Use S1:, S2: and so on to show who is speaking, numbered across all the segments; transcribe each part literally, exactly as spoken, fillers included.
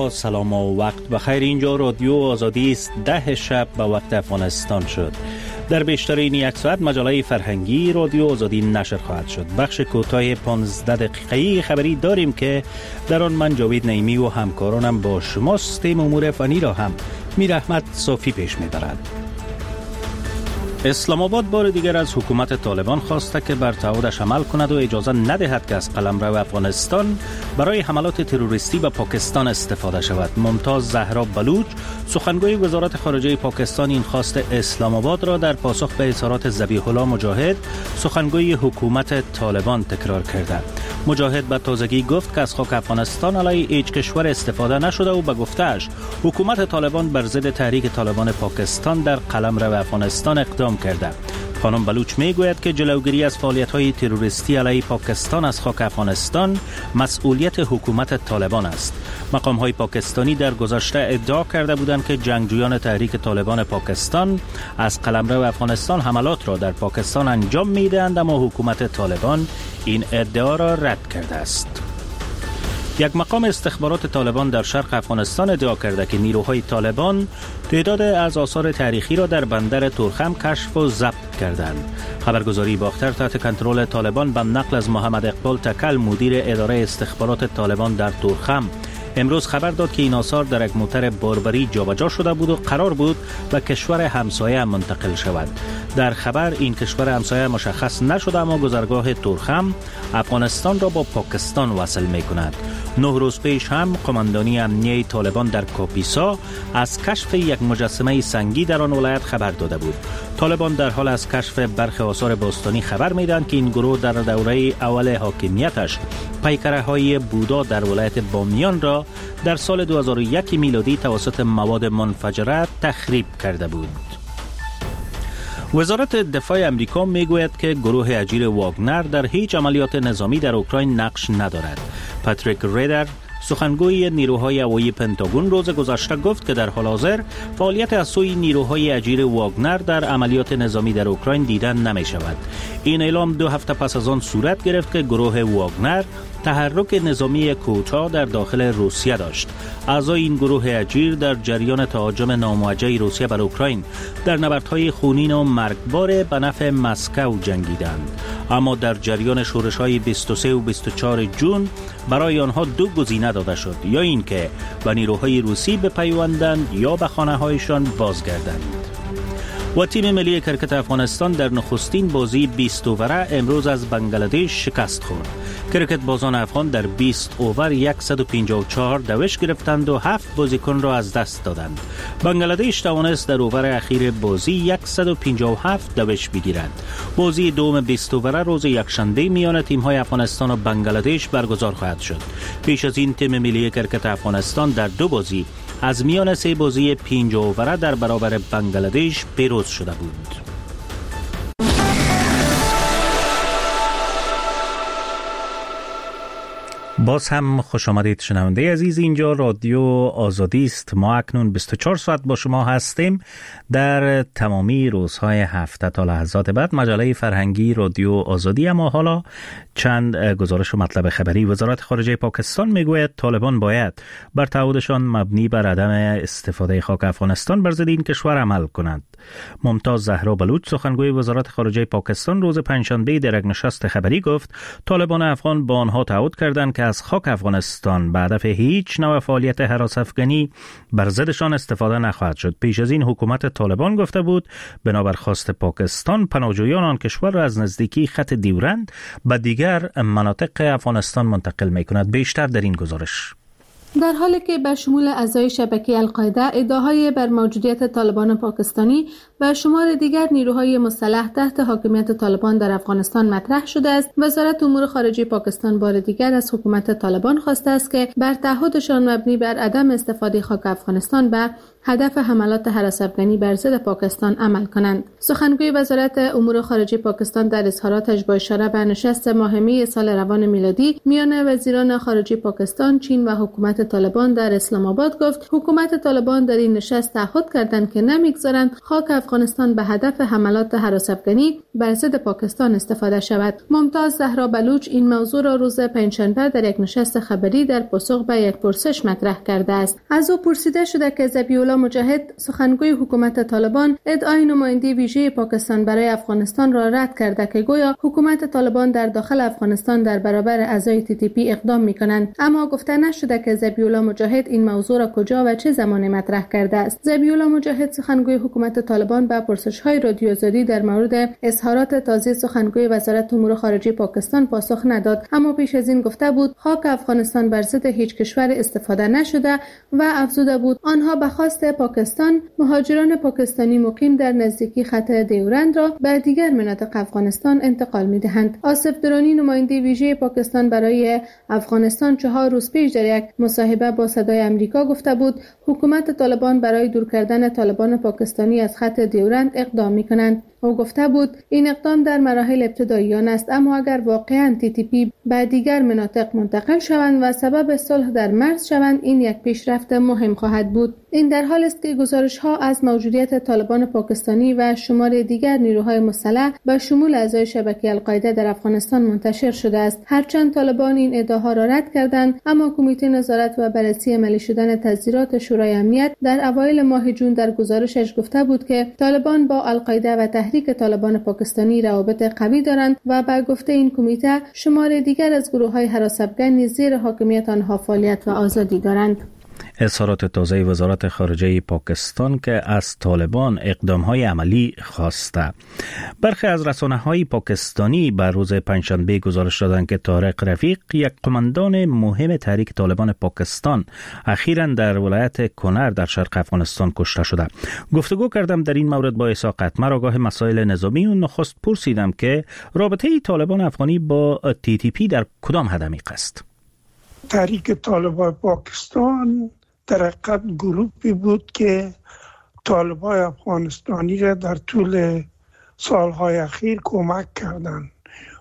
S1: با سلام و وقت بخیر. اینجا رادیو آزادی است. ده شب به وقت افغانستان شد. در بیشتر این یک ساعت مجله فرهنگی رادیو آزادی نشر خواهد شد. بخش کوتاه پانزده دقیقه‌ای خبری داریم که در آن من جاوید نعیمی و همکارانم با شماست. تیم امور فنی را هم میر احمد صافی پیش میبرد. اسلام آباد بار دیگر از حکومت طالبان خواسته که بر تعهدش عمل کند و اجازه ندهد که از قلمرو افغانستان برای حملات تروریستی به پاکستان استفاده شود. ممتاز زهرا بلوچ سخنگوی وزارت خارجه پاکستان این خواست اسلام آباد را در پاسخ به اظهارات ذبیح الله مجاهد سخنگوی حکومت طالبان تکرار کرده. مجاهد به تازگی گفت که از خاک افغانستان علیه هیچ کشور استفاده نشده و به گفته‌اش حکومت طالبان بر ضد تحریک طالبان پاکستان در قلمرو افغانستان اقدام کرده. خانم بلوچ می گوید که جلوگیری از فعالیت‌های تروریستی علیه پاکستان از خاک افغانستان مسئولیت حکومت طالبان است. مقام‌های پاکستانی در گذشته ادعا کرده بودند که جنگجویان تحریک طالبان پاکستان از قلمرو افغانستان حملات را در پاکستان انجام می‌دهند، اما حکومت طالبان این ادعا را رد کرده است. یک مقام استخبارات طالبان در شرق افغانستان ادعا کرده که نیروهای طالبان تعداد از آثار تاریخی را در بندر تورخم کشف و ضبط کردند. خبرگزاری باختر تحت کنترل طالبان به نقل از محمد اقبال تکل مدیر اداره استخبارات طالبان در تورخم امروز خبر داد که این آثار در یک موتر باربری جابجا شده بود و قرار بود به کشور همسایه منتقل شود. در خبر این کشور همسایه مشخص نشده، اما گذرگاه تورخم افغانستان را با پاکستان وصل می کند. نه روز پیش هم قماندانی امنیه طالبان در کاپیسا از کشف یک مجسمه سنگی در آن ولایت خبر داده بود. طالبان در حال از کشف برخی آثار باستانی خبر میدن که این گروه در دوره اول حاکمیتش پیکره های بودا در ولایت بامیان را در سال دو هزار و یک میلادی توسط مواد منفجره تخریب کرده بود. وزارت دفاع امریکا میگوید که گروه اجیر واگنر در هیچ عملیات نظامی در اوکراین نقش ندارد. پاتریک ریدر سخنگوی نیروهای هوایی پنتاگون روز گذشته گفت که در حال حاضر فعالیت از سوی نیروهای اجیر واگنر در عملیات نظامی در اوکراین دیدن نمی شود. این اعلام دو هفته پس از آن صورت گرفت که گروه واگنر تحرک نظامی کوتاه در داخل روسیه داشت. اعضای این گروه اجیر در جریان تهاجم ناموجه روسیه بر اوکراین در نبردهای خونین و مرگبار به نفع مسکو جنگیدند، اما در جریان شورش‌های بیست و سه و بیست و چهار جون برای آنها دو گزینه داده شد، یا اینکه به نیروهای روسی بپیوندند یا به خانه‌هایشان بازگردند. و تیم ملی کرکت افغانستان در نخستین بازی بیست اووره امروز از بنگلادش شکست خورد. کرکت بازان افغان در بیست اوور صد و پنجاه و چهار دوش گرفتند و هفت بازیکن را از دست دادند. بنگلادش توانست در اوور اخیر بازی صد و پنجاه و هفت دوش بگیرد. بازی دوم بیست اووره روز یکشنبه میان تیم‌های افغانستان و بنگلادش برگزار خواهد شد. پیش از این تیم ملی کرکت افغانستان در دو بازی از میان سه بازی پنجاه اووره در برابر بنگلادش پیروز شده بود. باز هم خوش آمدید شنونده عزیز. اینجا رادیو آزادی است. ما اکنون بیست و چهار ساعت با شما هستیم در تمامی روزهای هفته تا لحظات بعد. مجله فرهنگی رادیو آزادی. اما حالا چند گزارش و مطلب خبری. وزارت خارجه پاکستان میگوید طالبان باید بر تعهدشان مبنی بر عدم استفاده خاک افغانستان بر ضد این کشور عمل کنند. ممتاز زهرا بلوچ سخنگوی وزارت خارجه پاکستان روز پنجشنبه در یک نشست خبری گفت طالبان افغان با آنها تعهد کردند که از خاک افغانستان به هدف هیچ نوع فعالیت هراس افغانی بر ضدشان استفاده نخواهد شد. پیش از این حکومت طالبان گفته بود بنابر خواست پاکستان پناهجویان آن کشور را از نزدیکی خط دیورند به دیگر مناطق افغانستان منتقل می‌کند. بیشتر در این گزارش.
S2: در حالی که به شمول اعضای شبکه القاعده ادعاهای بر موجودیت طالبان پاکستانی و شمار دیگر نیروهای مسلح تحت حاکمیت طالبان در افغانستان مطرح شده است، وزارت امور خارجه پاکستان بار دیگر از حکومت طالبان خواسته است که بر تعهدشان مبنی بر عدم استفاده خاک افغانستان به هدف حملات هراس افغانی بر ضد پاکستان عمل کنند. سخنگوی وزارت امور خارجه پاکستان در اظهاراتش با اشاره به نشست ماه می سال روان میلادی میان وزیران خارجه پاکستان، چین و حکومت طالبان در اسلام آباد گفت حکومت طالبان در این نشست تعهد کردند که نمیگذارند خاک افغانستان به هدف حملات هراس‌افکنی بر ضد پاکستان استفاده شود. ممتاز زهرا بلوچ این موضوع را روز پنجشنبه در یک نشست خبری در پاسخ به یک پرسش مطرح کرده است. از او پرسیده شده که ذبیح الله مجاهد سخنگوی حکومت طالبان ادعای نماینده ویژه پاکستان برای افغانستان را رد کرده که گویا حکومت طالبان در داخل افغانستان در برابر اعضای تی تی پی اقدام می‌کنند، اما گفته نشده که ذبیح الله مجاهد این موضوع را کجا و چه زمانی مطرح کرده است. ذبیح الله مجاهد سخنگوی حکومت طالبان به پرسش‌های رادیو آزادی در مورد اظهارات تازه سخنگوی وزارت امور خارجه پاکستان پاسخ نداد، اما پیش از این گفته بود خاک افغانستان بر ضد هیچ کشور استفاده نشده و افزوده بود آنها به خواست پاکستان مهاجران پاکستانی مقیم در نزدیکی خط دیورند را به دیگر مناطق افغانستان انتقال می‌دهند. آصف درانی نماینده ویژه پاکستان برای افغانستان چهار روز پیش در یک مصاحبه با صدای امریکا گفته بود حکومت طالبان برای دور کردن طالبان پاکستانی از خط دیورند اقدام می‌کنند. او گفته بود این اقدام در مراحل ابتداییان است، اما اگر واقعاً تی تی پی به دیگر مناطق منتقل شوند و سبب صلح در مرز شوند این یک پیشرفت مهم خواهد بود. این در حال است که گزارش‌ها از موجودیت طالبان پاکستانی و شمار دیگر نیروهای مسلح به شمول اعضای شبکه القاعده در افغانستان منتشر شده است. هرچند طالبان این ادعاها را رد کردند، اما کمیته نظارت و بررسی عملی شدن تذیرات شورای امنیت در اوایل ماه جون در گزارشش گفته بود که طالبان با القاعده و تحریک طالبان پاکستانی روابط قوی دارند و به گفته این کمیته شمار دیگر از گروه‌های هراس‌افکن زیر حاکمیت آنها فعالیت و آزادی دارند.
S1: اظهارات تازه وزارت خارجه پاکستان که از طالبان اقدام‌های عملی خواسته. برخی از رسانه‌های پاکستانی بر روز پنجشنبه گزارش دادند که طارق رفیق، یک قماندان مهم تحریک طالبان پاکستان، اخیراً در ولایت کنر در شرق افغانستان کشته شده. گفتگو کردم در این مورد با عیسی قطمر، آگاه مسائل نظامی، و نخست پرسیدم که رابطه طالبان افغانی با تی تی پی در کدام حدمیق است.
S3: تحریک طالبان پاکستان در حقیقت گروهی بود که طالبان افغانستانی را در طول سالهای اخیر کمک کردند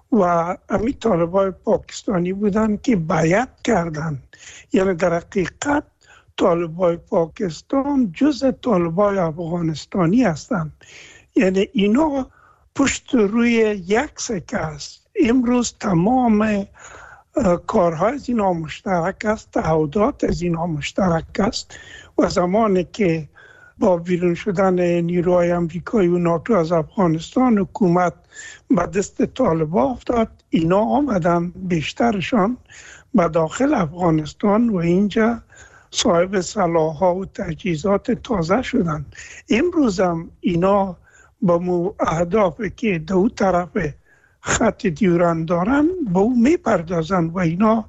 S3: و همین طالبان پاکستانی بودند که بیعت کردند. یعنی در حقیقت طالبان پاکستان جزء طالبان افغانستانی هستند. یعنی اینا پشت روی یک سکه است. امروز تمام کارهای از اینا مشترک است، تعهدات از اینا مشترک است و زمانی که با بیرون شدن نیروهای امریکایی و ناتو از افغانستان حکومت به دست طالبان افتاد، اینا آمدن بیشترشان به داخل افغانستان و اینجا صاحب سلاح‌ها و تجهیزات تازه شدن. امروز هم اینا با مو اهدافی که دو طرف خط دیورند دارن با او میپردازن و اینا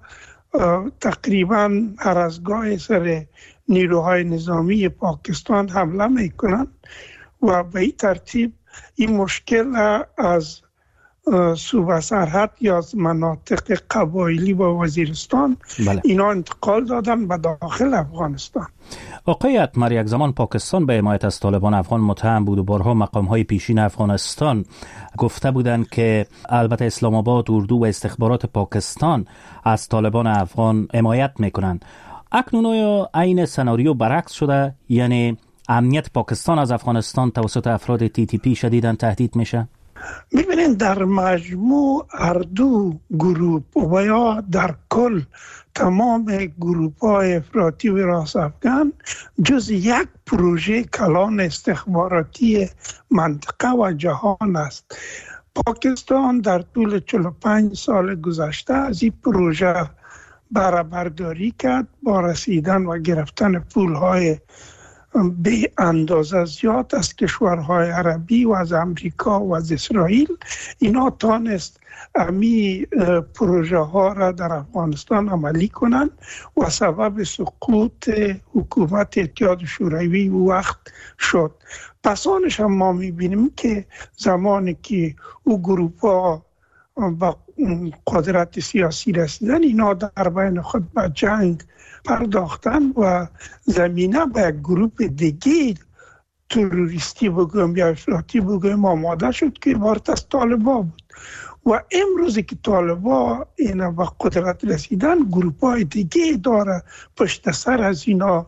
S3: تقریبا هر از گاه سر نیروهای نظامی پاکستان حمله میکنن و به این ترتیب این مشکل از صوبه سرحد یا از مناطق قبایلی با وزیرستان بله. اینا انتقال دادن به داخل افغانستان.
S1: آقای اتمر، یک زمان پاکستان به حمایت از طالبان افغان متهم بود و بارها مقام‌های پیشین افغانستان گفته بودند که البته اسلام آباد، اردو و استخبارات پاکستان از طالبان افغان حمایت میکنند. اکنون آیا عین سناریو برعکس شده؟ یعنی امنیت پاکستان از افغانستان توسط افراد تی تی پی شدیداً تهدید میشه؟
S3: میبینید در مجموع هر دو گروه و یا در کل تمام گروه های افراطی و راست افغان جز یک پروژه کلان استخباراتی منطقه و جهان است. پاکستان در طول چهل و پنج سال گذشته از این پروژه بهره برداری کرد با رسیدن و گرفتن پولهای به اندازه زیاد از کشورهای عربی و از امریکا و از اسرائیل. اینا تانست امی پروژه ها را در افغانستان عملی کنند و سبب سقوط حکومت اتحاد شوروی وقت شد. پس آنش هم ما میبینیم که زمانی که او گروپ ها با قدرت سیاسی رسیدن، اینا در بین خود به جنگ پرداختن و زمینه به یک گروپ دیگه تروریستی بگویم یا افراطی بگویم آماده شد که عبارت از طالبان بود. و امروزی که طالبان اینا به قدرت رسیدن، گروپ های دیگه داره پشت سر از اینا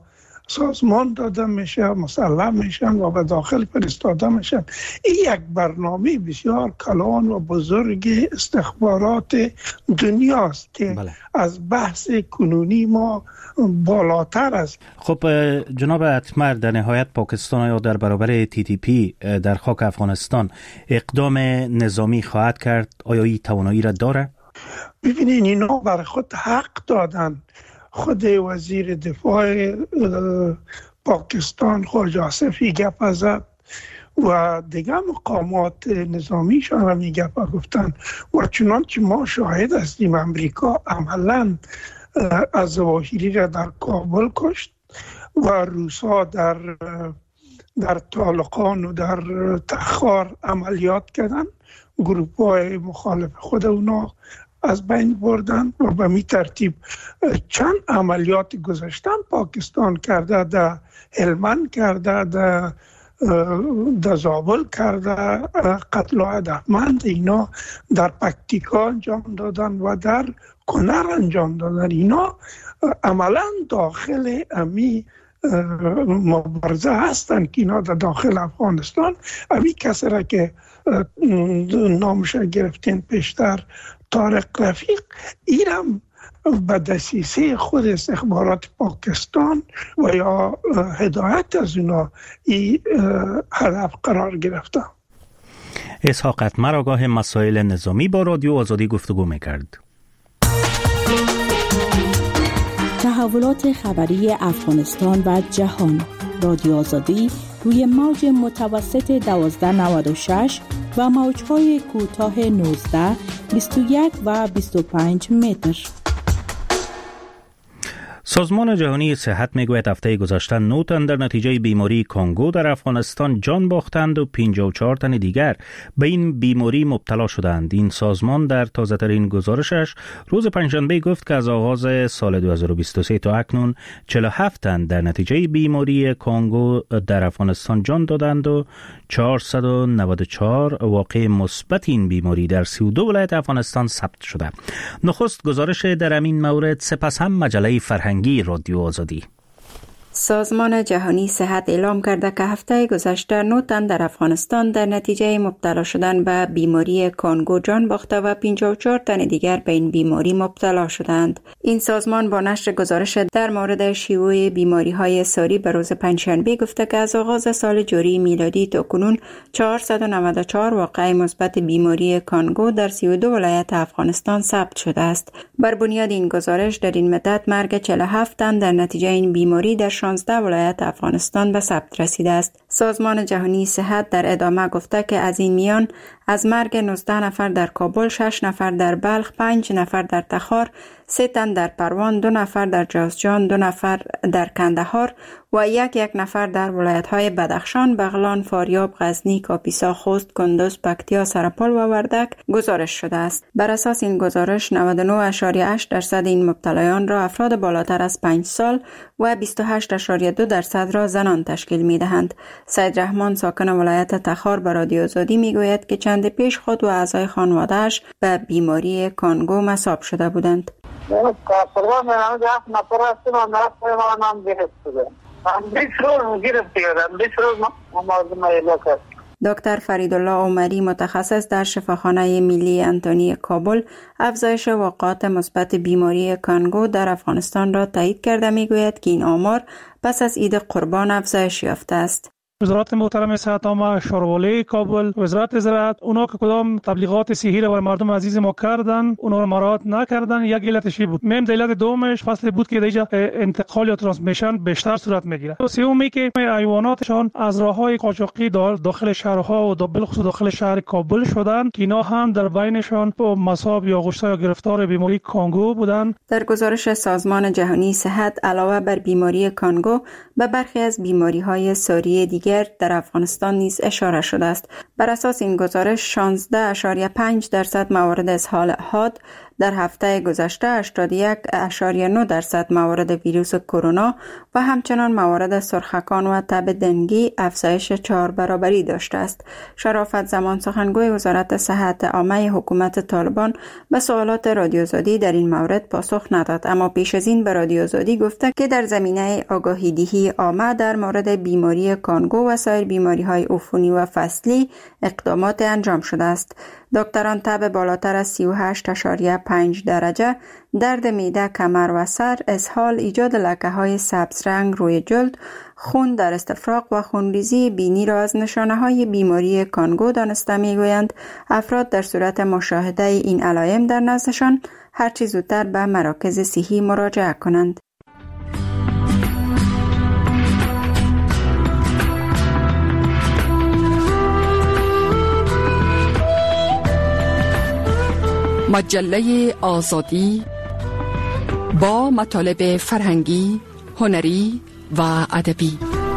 S3: سازمان داده میشه، مسلم میشن و به داخل فرستاده میشن. این یک برنامه بسیار کلان و بزرگ استخبارات دنیاست که بله. از بحث کنونی ما بالاتر است.
S1: خب جناب اتمر، در نهایت پاکستان یا در برابر تی تی پی در خاک افغانستان اقدام نظامی خواهد کرد؟ آیا این توانایی را داره؟
S3: ببینین اینا بر خود حق دادن. خود وزیر دفاع پاکستان خواجه آصفی گپ زد و دیگه مقامات نظامیشان هم این گپ گفتن و چنانچه ما شاهد هستیم امریکا عملاً از ظواهری را در کابل کشت و روسا در در طالقان و در تخار عملیات کردن، گروه های مخالف خود اونا از بین بردن و به می ترتیب چند عملیات گذاشتن پاکستان کرده، در هلمند کرده، در در زابل کرده، قتل و هدفمند اینا در پکتیکا انجام دادن و در کنر انجام دادن. اینا عملا داخل امی مبارزه هستن که اینا در داخل افغانستان امی کسی را که نامش گرفتین پیشتر طارق رفیق، اینم به دسیسه خود استخبارات پاکستان و یا هدایت از اونا این هدف قرار گرفته.
S1: اسحاق اتمر آگاه مسائل نظامی با رادیو آزادی گفتگو میکرد.
S4: تحولات خبری افغانستان و جهان، رادیو آزادی روی موج متوسط دوازده نود و شش و موج‌های کوتاه نوزده، بیست و یک و بیست و پنج متر.
S1: سازمان جهانی صحت میگوید هفته گذشته نه تن در نتیجه بیماری کانگو در افغانستان جان باختند و پنجاه و چهار تن دیگر به این بیماری مبتلا شدند. این سازمان در تازه ترین گزارشش روز پنجشنبه گفت که از آغاز سال دو هزار و بیست و سه تا اکنون چهل و هفت تن در نتیجه بیماری کانگو در افغانستان جان دادند و چهارصد و نود و چهار واقع مثبت این بیماری در سی و دو ولایت افغانستان ثبت شده. نخست گزارش در این مورد، سپس هم مجله فرهنگی رادیو آزادی.
S5: سازمان جهانی صحت اعلام کرده که هفته گذشته نه تن در افغانستان در نتیجه مبتلا شدن به بیماری کانگو جان باخته و پنجاه و چهار تن دیگر به این بیماری مبتلا شدند. این سازمان با نشر گزارش در مورد شیوع بیماری‌های ساری به روز پنجشنبه گفته که از آغاز سال جاری میلادی تا کنون چهارصد و نود و چهار واقعه مثبت بیماری کانگو در سی و دو ولایت افغانستان ثبت شده است. بر بنیاد این گزارش در این مدت مرگ چهل و هفت تن در نتیجه این بیماری در شانزده ولایت افغانستان به ثبت رسیده است. سازمان جهانی صحت در ادامه گفته که از این میان از مرگ نوزده نفر در کابل، شش نفر در بلخ، پنج نفر در تخار، سه تن در پروان، دو نفر در جوزجان، دو نفر در کندهار و یک یک نفر در ولایت‌های بدخشان، بغلان، فاریاب، غزنی، کاپیسا، خوست، کندوز، پکتیا، سرپل و وردک گزارش شده است. بر اساس این گزارش نود و نه و هشت درصد این مبتلایان را افراد بالاتر از پنج سال و بیست و هشت و دو درصد را زنان تشکیل می‌دهند. سید رحمان ساکن ولایت تخار به رادیو آزادی میگوید که چند پیش خود و اعضای خانواده‌اش به بیماری کانگو مصاب شده بودند.
S6: تقریبا من هفت نفر هستیم و نفر هم گرفت شده. بیست روز گرفت کردم. بیست روز ما مازم ایلا کرد.
S5: دکتر فریدالله عمری متخصص در شفاخانه ملی انتونی کابل افزایش واقعات مثبت بیماری کانگو در افغانستان را تایید کرده میگوید که این آمار پس از عید قربان افزایش یافته است.
S7: وزارت محترم صحت عامه، شاروالی کابل، وزارت زراعت، اونا که کدام تبلیغات صحی را برای مردم عزیز ما کردن، اونا را مراعات نکردن. یک علتش بود. مهم علت دومش فصل بود که دیگه انتقال یا ترانسمیشن بیشتر صورت میگیره. سومی که حیواناتشان از راههای قاچاقی داخل شهرها و بالخصوص داخل شهر کابل شدن که اینا هم در بینشان مصاب یا آغشته یا گرفتار بیماری کانگو بودن.
S5: در گزارش سازمان جهانی صحت علاوه بر بیماری کانگو به برخی از بیماری‌های ساری دیگر در افغانستان نیز اشاره شده است. بر اساس این گزارش شانزده و پنج درصد موارد اسهال حاد در هفته گذشته هشتاد و یک ممیز نه درصد موارد ویروس کرونا و همچنان موارد سرخکان و تب دنگی افزایش چهار برابری داشته است. شرافت زمان سخنگوی وزارت صحت عامه حکومت طالبان به سوالات رادیو آزادی در این مورد پاسخ نداد، اما پیش از این به رادیو آزادی گفته که در زمینه آگاهی دهی عامه در مورد بیماری کانگو و سایر بیماری‌های عفونی و فصلی اقدامات انجام شده است. دکتران تب بالاتر از سی و هشت ممیز پنج درجه، درد معده، کمر و سر، اسهال، ایجاد لکه‌های سبز رنگ روی جلد، خون در استفراغ و خونریزی بینی را از نشانه‌های بیماری کانگو دانسته می‌گویند. افراد در صورت مشاهده این علائم در نزدشان هرچی زودتر به مراکز صحی مراجعه کنند.
S8: مجله آزادی با مطالب فرهنگی، هنری و ادبی.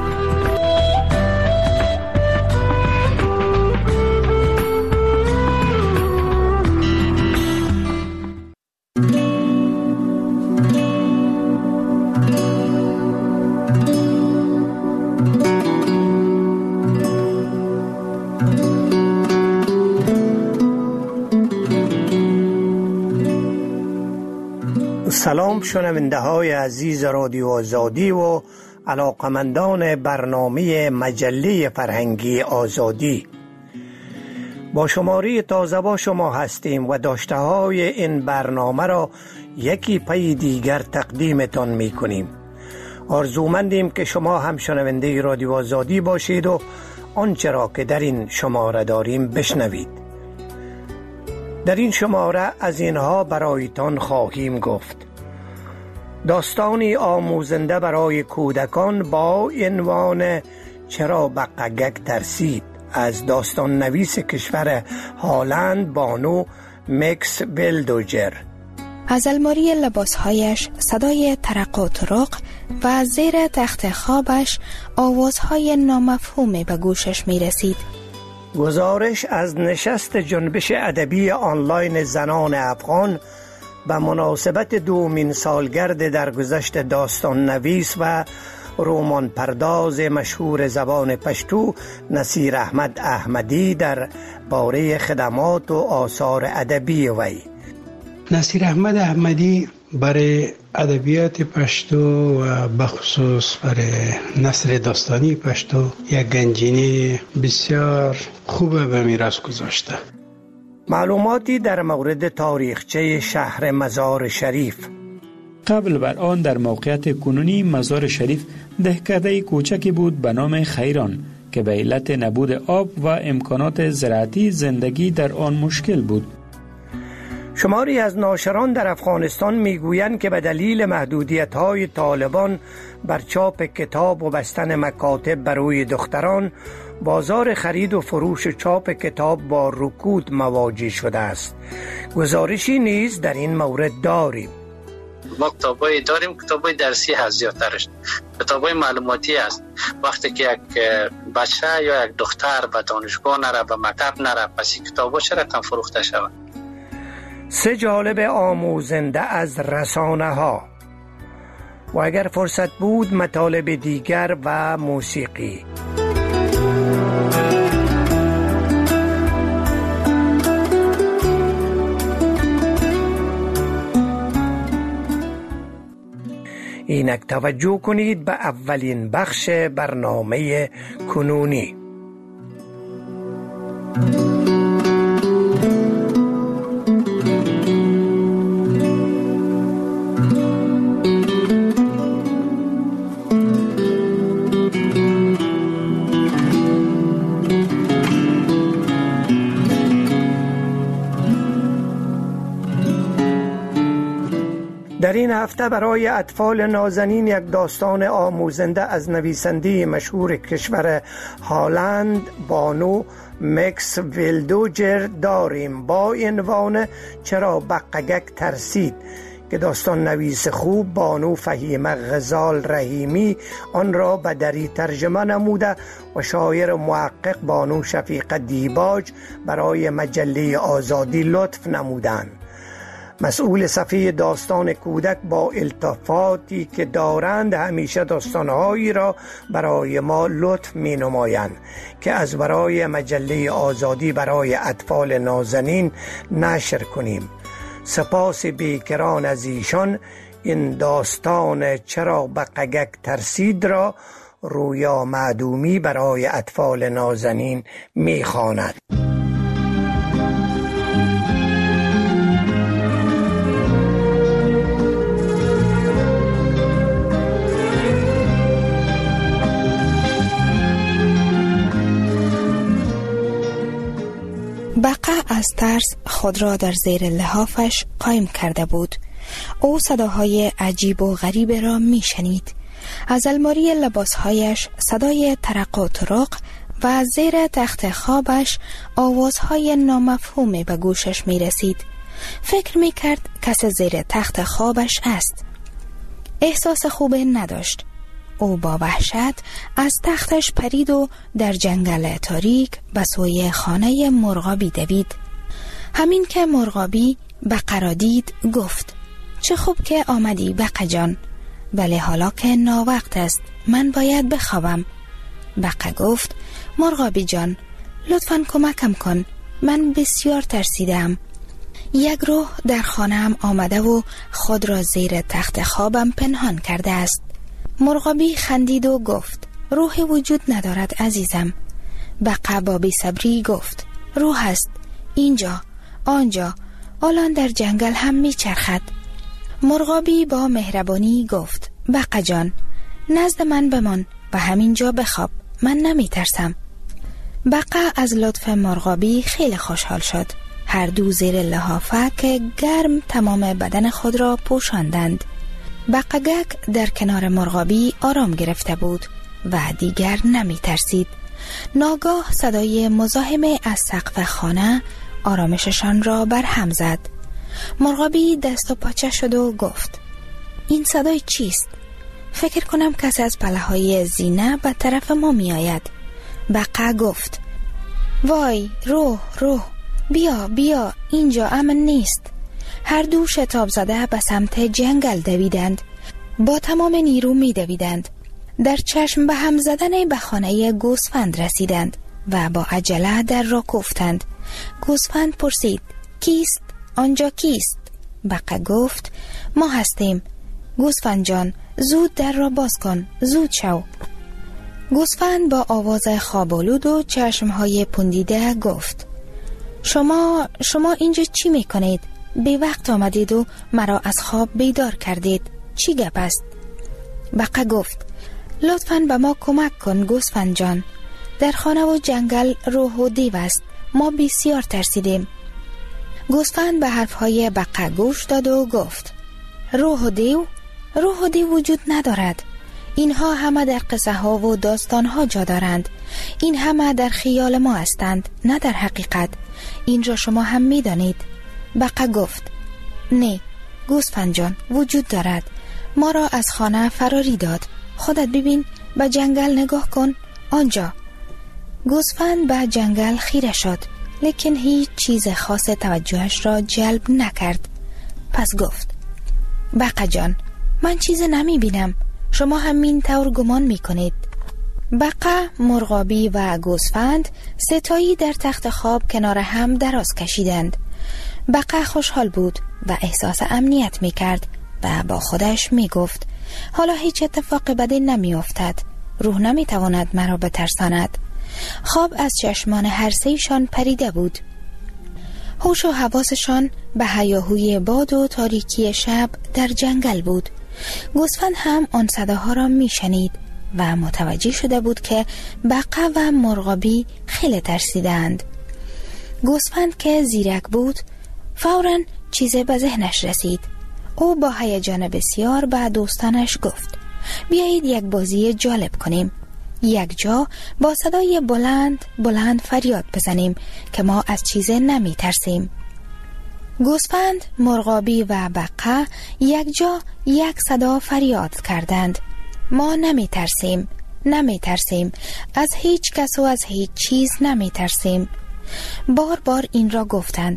S9: سلام شنونده های عزیز رادیو آزادی و علاقمندان برنامه مجله فرهنگی آزادی. با شماره تازه با شما هستیم و داشته های این برنامه را یکی پی دیگر تقدیمتان می کنیم. آرزومندیم که شما هم شنونده رادیو آزادی باشید و آنچه را که در این شماره داریم بشنوید. در این شماره از اینها برایتان خواهیم گفت: داستانی آموزنده برای کودکان با عنوان چرا بقگک ترسید، از داستان نویس کشور هالند بانو مکس ولدوجر.
S10: از الماری لباسهایش صدای ترق و ترق و از زیر تخت خوابش آوازهای نامفهومی به گوشش می رسید.
S9: گزارش از نشست جنبش ادبی آنلاین زنان افغان به مناسبت دومین سالگرد درگذشت داستان نویس و رمان پرداز مشهور زبان پشتو نصیر احمد احمدی در باره خدمات و آثار ادبی وی.
S11: نصیر احمد احمدی برای ادبیات پشتو و بخصوص برای نثر داستانی پشتو یک گنجینه بسیار خوب به میراث گذاشته.
S9: معلوماتی در مورد تاریخچه شهر مزار شریف.
S12: قبل بر آن در موقعیت کنونی مزار شریف دهکده کوچکی بود به نام خیران که به علت نبود آب و امکانات زراعتی زندگی در آن مشکل بود.
S9: شماری از ناشران در افغانستان میگویند که به دلیل محدودیت‌های طالبان بر چاپ کتاب و بستن مکاتب برای دختران، بازار خرید و فروش چاپ کتاب با رکود مواجه شده است. گزارشی نیز در این مورد داریم.
S13: ما کتابایی داریم، کتابای درسی هست زیادترش، کتابای معلوماتی است. وقتی که یک بچه یا یک دختر به دانشگاه نره، به مکتب نره، پس این کتابا چرا کم فروخته شود؟
S9: سه جالب آموزنده از رسانه ها و اگر فرصت بود مطالب دیگر و موسیقی. اینک توجه کنید به اولین بخش برنامه کنونی. در این هفته برای اطفال نازنین یک داستان آموزنده از نویسنده مشهور کشور هالند بانو مکس ولدوجر داریم با عنوان چرا بقگک ترسید که داستان نویس خوب بانو فهیمه غزال رحیمی آن را به دری ترجمه نموده و شاعر محقق بانو شفیقه دیباج برای مجله آزادی لطف نمودند. مسئول صفحه داستان کودک با التفاتی که دارند همیشه داستانهایی را برای ما لطف می نمایند که از برای مجله آزادی برای اطفال نازنین نشر کنیم. سپاس بیکران از ایشان این داستان چرا بقگک ترسید را رویا معدومی برای اطفال نازنین می خواند.
S10: بقا از ترس خود را در زیر لحافش قایم کرده بود. او صداهای عجیب و غریب را می شنید. از الماری لباسهایش صدای ترق و طرق و از زیر تخت خوابش آوازهای نامفهومی به گوشش می رسید. فکر می کرد کس زیر تخت خوابش است. احساس خوب نداشت. او با وحشت از تختش پرید و در جنگل تاریک به سوی خانه مرغابی دوید. همین که مرغابی بقا را دید گفت: چه خوب که آمدی بقا جان، ولی حالا که ناوقت است من باید بخوابم. بقا گفت: مرغابی جان لطفاً کمکم کن، من بسیار ترسیدم. یک روح در خانه‌ام آمده و خود را زیر تخت خوابم پنهان کرده است. مرغابی خندید و گفت: روحی وجود ندارد عزیزم. بقا با بی‌صبری گفت: روح است، اینجا، آنجا، الان در جنگل هم میچرخد. مرغابی با مهربانی گفت: بقا جان نزد من بمان و همینجا بخواب، من نمی ترسم. بقا از لطف مرغابی خیلی خوشحال شد. هر دو زیر لحافک گرم تمام بدن خود را پوشاندند. بقگک در کنار مرغابی آرام گرفته بود و دیگر نمی ترسید. ناگاه صدای مزاحم از سقف خانه آرامششان را برهم زد. مرغابی دست و پاچه شد و گفت: این صدای چیست؟ فکر کنم کسی از پله‌های زینه به طرف ما می آید. بقا گفت: وای روح روح، بیا بیا، اینجا امن نیست. هر دو شتاب زده به سمت جنگل دویدند. با تمام نیرو می دویدند. در چشم به هم زدن به خانه گوسفند رسیدند و با عجله در را کوفتند. گوسفند پرسید: کیست؟ آنجا کیست؟ بقا گفت: ما هستیم. گوسفند جان زود در را باز کن، زود شو. گوسفند با آواز خوابالود و چشمهای پوندیده گفت: شما شما اینجا چی میکنید؟ بی وقت آمدید و مرا از خواب بیدار کردید. چی گپ است؟ بقا گفت: لطفاً به ما کمک کن گوسفند جان. در خانه و جنگل روح و دیو است. ما بسیار ترسیدیم. گوسفند به حرفهای بقا گوش داد و گفت: روح و دیو؟ روح و دیو وجود ندارد. اینها همه در قصه ها و داستان ها جا دارند. این همه در خیال ما هستند، نه در حقیقت. این را شما هم می دانید. بقا گفت: نه گوسفند جان، وجود دارد. ما را از خانه فراری داد. خودت ببین، به جنگل نگاه کن، آنجا. گوسفند به جنگل خیره شد، لیکن هیچ چیز خاص توجهش را جلب نکرد. پس گفت: بقا جان من چیز نمی بینم، شما همین طور گمان می کنید. بقا، مرغابی و گوسفند ستایی در تخت خواب کنار هم دراز کشیدند. بقا خوشحال بود و احساس امنیت می کرد و با خودش می گفت: حالا هیچ اتفاق بدی نمی افتد. روح نمی تواند مرا بترساند. خواب از چشمان هر سه‌شان پریده بود. هوش و حواسشان به هیاهوی باد و تاریکی شب در جنگل بود. گوسفند هم آن صداها را می شنید و متوجه شده بود که بقا و مرغابی خیلی ترسیدند. گوسفند که زیرک بود فوراً چیزی به ذهنش رسید. او با هیجان بسیار به دوستانش گفت: بیایید یک بازی جالب کنیم. یک جا با صدای بلند بلند فریاد بزنیم که ما از چیزی نمی ترسیم. گوسفند، مرغابی و بقا یک جا یک صدا فریاد کردند: ما نمی ترسیم، نمی ترسیم، از هیچ کس و از هیچ چیز نمی ترسیم. بار بار این را گفتند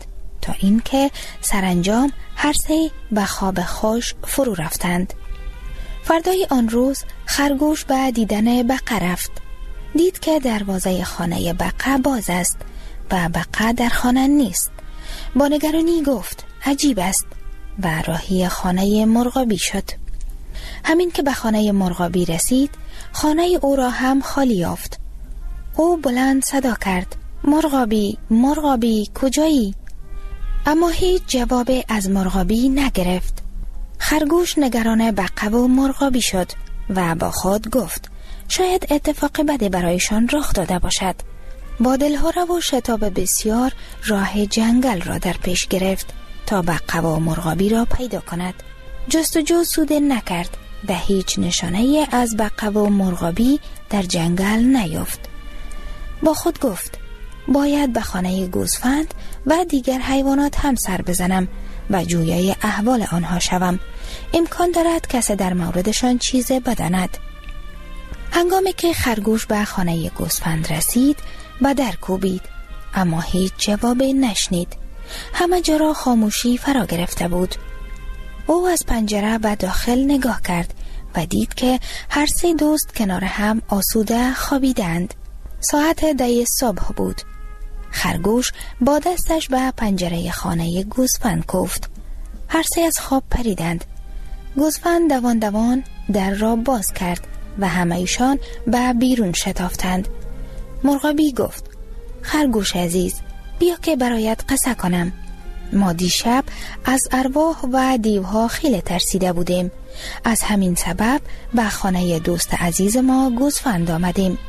S10: تا اینکه سرانجام هر سه به خواب خوش فرو رفتند. فردای آن روز خرگوش به دیدن بقه رفت. دید که دروازه خانه بقه باز است و بقه در خانه نیست. با نگرانی گفت عجیب است و راهی خانه مرغابی شد. همین که به خانه مرغابی رسید، خانه او را هم خالی یافت. او بلند صدا کرد مرغابی، مرغابی کجایی؟ اما هیچ جواب از مرغابی نگرفت. خرگوش نگران بقه و مرغابی شد و با خود گفت شاید اتفاق بدی برایشان رخ داده باشد. با دلهره و شتاب بسیار راه جنگل را در پیش گرفت تا بقه و مرغابی را پیدا کند. جستجو سود نکرد و هیچ نشانه از بقه و مرغابی در جنگل نیافت. با خود گفت باید به خانه گوسفند و دیگر حیوانات هم سر بزنم و جویای احوال آنها شوم. امکان دارد کسی در موردشان چیز بداند. هنگامی که خرگوش به خانه گوسفند رسید به در کوبید، اما هیچ جوابی نشنید. همه جا را خاموشی فرا گرفته بود. او از پنجره به داخل نگاه کرد و دید که هر سه دوست کنار هم آسوده خوابیدند. ساعت ده صبح بود. خرگوش با دستش به پنجره خانه گوسفند کوفت. هر سه از خواب پریدند. گوسفند دوان دوان در را باز کرد و همه ایشان به بیرون شتافتند. مرغابی گفت خرگوش عزیز، بیا که برایت قصه کنم. ما دیشب از ارواح و دیوها خیلی ترسیده بودیم. از همین سبب به خانه دوست عزیز ما گوسفند آمدیم.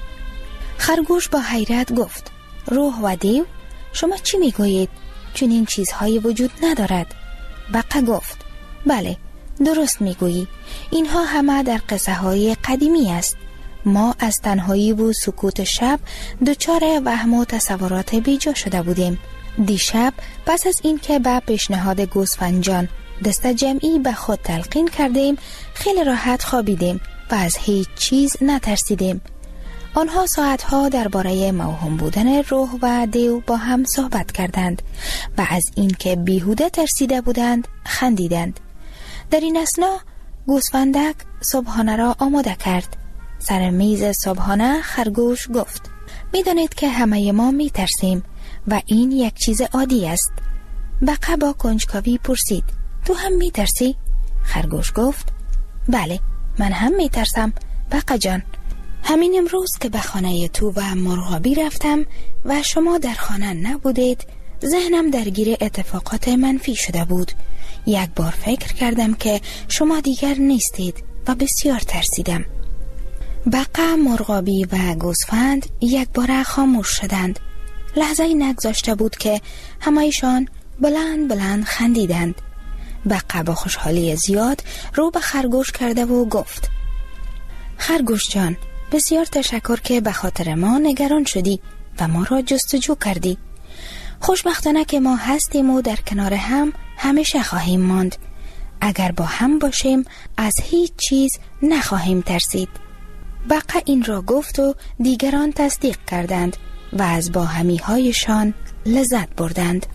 S10: خرگوش با حیرت گفت روح و دیو؟ شما چی میگویید؟ چون این چیزهایی وجود ندارد. بقه گفت بله درست میگویی، اینها همه در قصه های قدیمی است. ما از تنهایی و سکوت شب دچار وهم و تصورات بیجا شده بودیم. دیشب پس از این که به پیشنهاد گوسفند جان دست جمعی به خود تلقین کردیم، خیلی راحت خوابیدیم و از هیچ چیز نترسیدیم. آنها ساعتها درباره موهوم بودن روح و دیو با هم صحبت کردند و از اینکه بیهوده ترسیده بودند خندیدند. در این اثنا گوسفندک صبحانه را آماده کرد. سر میز صبحانه خرگوش گفت میدانید که همه ما می ترسیم و این یک چیز عادی است. بقه با کنجکاوی پرسید تو هم می ترسی؟ خرگوش گفت بله من هم می ترسم بقه جان. همین امروز که به خانه تو و مرغابی رفتم و شما در خانه نبودید، ذهنم درگیر اتفاقات منفی شده بود. یک بار فکر کردم که شما دیگر نیستید و بسیار ترسیدم. بقه، مرغابی و گوسفند یک بار خاموش شدند. لحظه‌ای نگذاشته بود که همه‌شان بلند بلند خندیدند. بقه با خوشحالی زیاد رو به خرگوش کرده و گفت خرگوش جان، بسیار تشکر که به خاطر ما نگران شدی و ما را جستجو کردی. خوشبختانه که ما هستیم و در کنار هم همیشه خواهیم ماند. اگر با هم باشیم از هیچ چیز نخواهیم ترسید. بقه این را گفت و دیگران تصدیق کردند و از باهمی هایشان لذت بردند.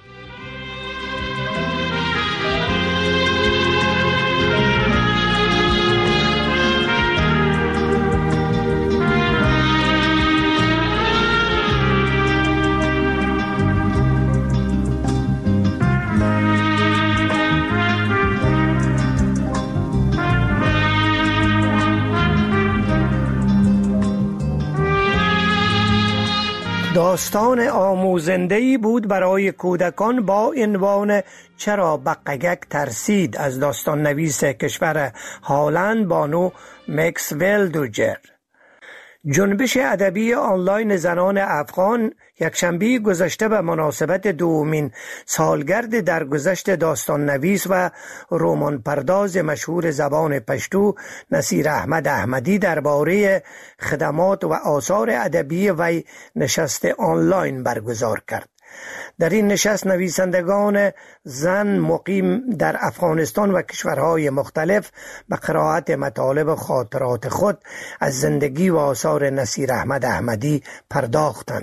S9: داستان آموزنده‌ای بود برای کودکان با عنوان چرا بقگک ترسید از داستان نویس کشور هالند بانو مکسول دوجر. جنبش ادبی آنلاین زنان افغان یکشنبه گذشته به مناسبت دومین سالگرد درگذشت داستان نویس و رمان پرداز مشهور زبان پشتو نصیر احمد احمدی درباره خدمات و آثار ادبی وی نشست آنلاین برگزار کرد. در این نشست نویسندگان زن مقیم در افغانستان و کشورهای مختلف به قرائت مطالب خاطرات خود از زندگی و آثار نصیر احمد احمدی پرداختند.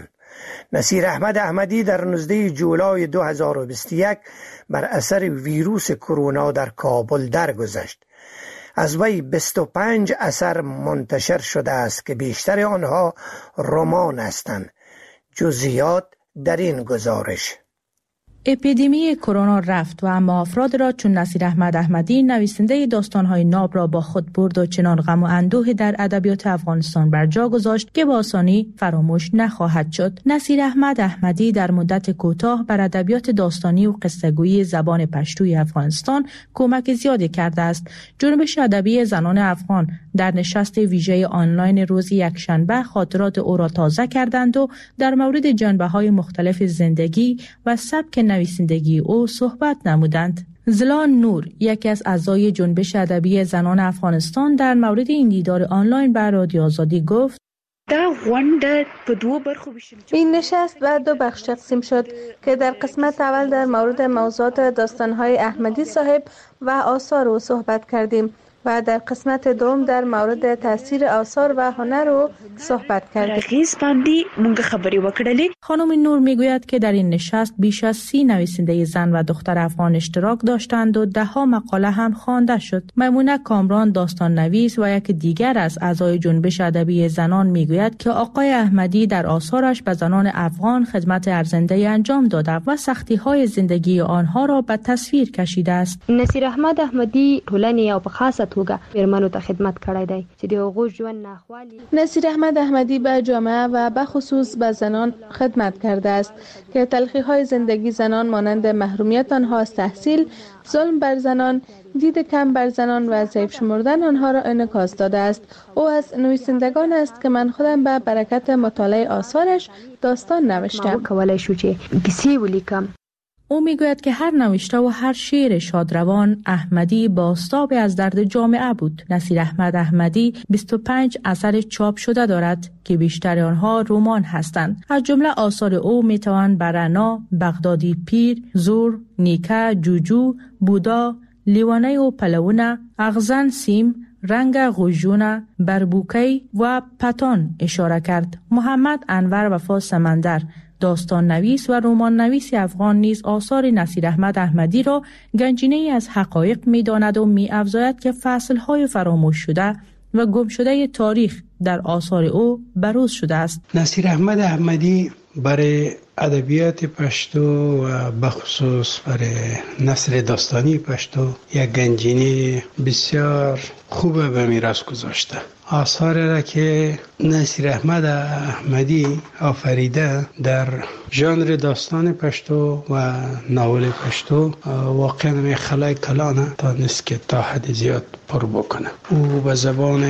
S9: نصیر احمد احمدی در نوزده جولای دو هزار و بیست و یک بر اثر ویروس کرونا در کابل درگذشت. از وی بیست و پنج اثر منتشر شده است که بیشتر آنها رمان هستند. جزئیات در این گزارش.
S4: اپیدمی کرونا رفت و اما افراد را چون نصیر احمد احمدی نویسنده داستان‌های ناب را با خود برد و چنان غم و اندوه در ادبیات افغانستان بر جا گذاشت که با آسانی فراموش نخواهد شد. نصیر احمد احمدی در مدت کوتاه بر ادبیات داستانی و قصه‌گویی زبان پشتوی افغانستان کمک زیادی کرده است. جنبش ادبی زنان افغان در نشست ویژه آنلاین روز یکشنبه خاطرات او را تازه کردند و در مورد جنبه‌های مختلف زندگی و سبک نویسندگی او صحبت نمودند. زلان نور، یکی از اعضای جنبش ادبی زنان افغانستان، در مورد این دیدار آنلاین بر رادیو آزادی گفت:
S2: این نشست به دو بخش تقسیم شد که در قسمت اول در مورد موضوعات داستان‌های احمدی صاحب و آثار او صحبت کردیم و در قسمت دوم در مورد تاثیر آثار و هنر او صحبت کردیم.
S4: خانم نور میگوید که در این نشست بیش از سی نویسنده زن و دختر افغان اشتراک داشتند و ده ها مقاله هم خوانده شد. میمونه کامران، داستان نویس و یک دیگر از اعضای جنبش ادبی زنان میگوید که آقای احمدی در آثارش به زنان افغان خدمت ارزنده انجام داده و سختی های زندگی آنها را به تصویر کشیده است.
S14: نصیر احمد احمدی ټولنې او په خاصه توګه پیرمنو ته خدمت کړی دی چې د هغو ژوند ناخوالي.
S2: نصیر احمد احمدی به جامعه و به خصوص به زنان خدمت کرده است که تلخی‌های زندگی زنان مانند محرومیت آنها از تحصیل، ظلم بر زنان، دید کم بر زنان و ضعیف شمردن آنها را انعکاس داده است. او از نویسندگان است که من خودم به برکت مطالعه آثارش داستان نوشتم.
S14: کولای شو چې کیسې ولیکم.
S4: او میگوید که هر نوشته و هر شعر شادروان احمدی بازتاب از درد جامعه بود. نصیر احمد احمدی بیست و پنج اثر چاپ شده دارد که بیشتر آنها رمان هستند. از جمله آثار او میتوان برنا، بغدادی پیر، زور، نیکه، جوجو، بودا، لیوانه و پلونه، اغزن سیم، رنگ غوژونه، بربوکی و پتان اشاره کرد. محمد انور وفا سمندر، داستان نویس و رمان نویس افغان نیز آثار نصیر احمد احمدی را گنجینه‌ای از حقایق می‌داند و می‌افزاید که فصل‌های فراموش شده و گم شده تاریخ در آثار او بروز شده است.
S11: نصیر احمد احمدی برای ادبیات پشتو و بخصوص برای نثر داستانی پشتو یک گنجینه بسیار خوب به میراث گذاشته. آثار را که نصیر احمد احمدی آفریده در ژانر داستان پشتو و ناول پشتو واقعا می خلای کلانه تا نیست که تا حد زیاد پر بکنه. او به زبان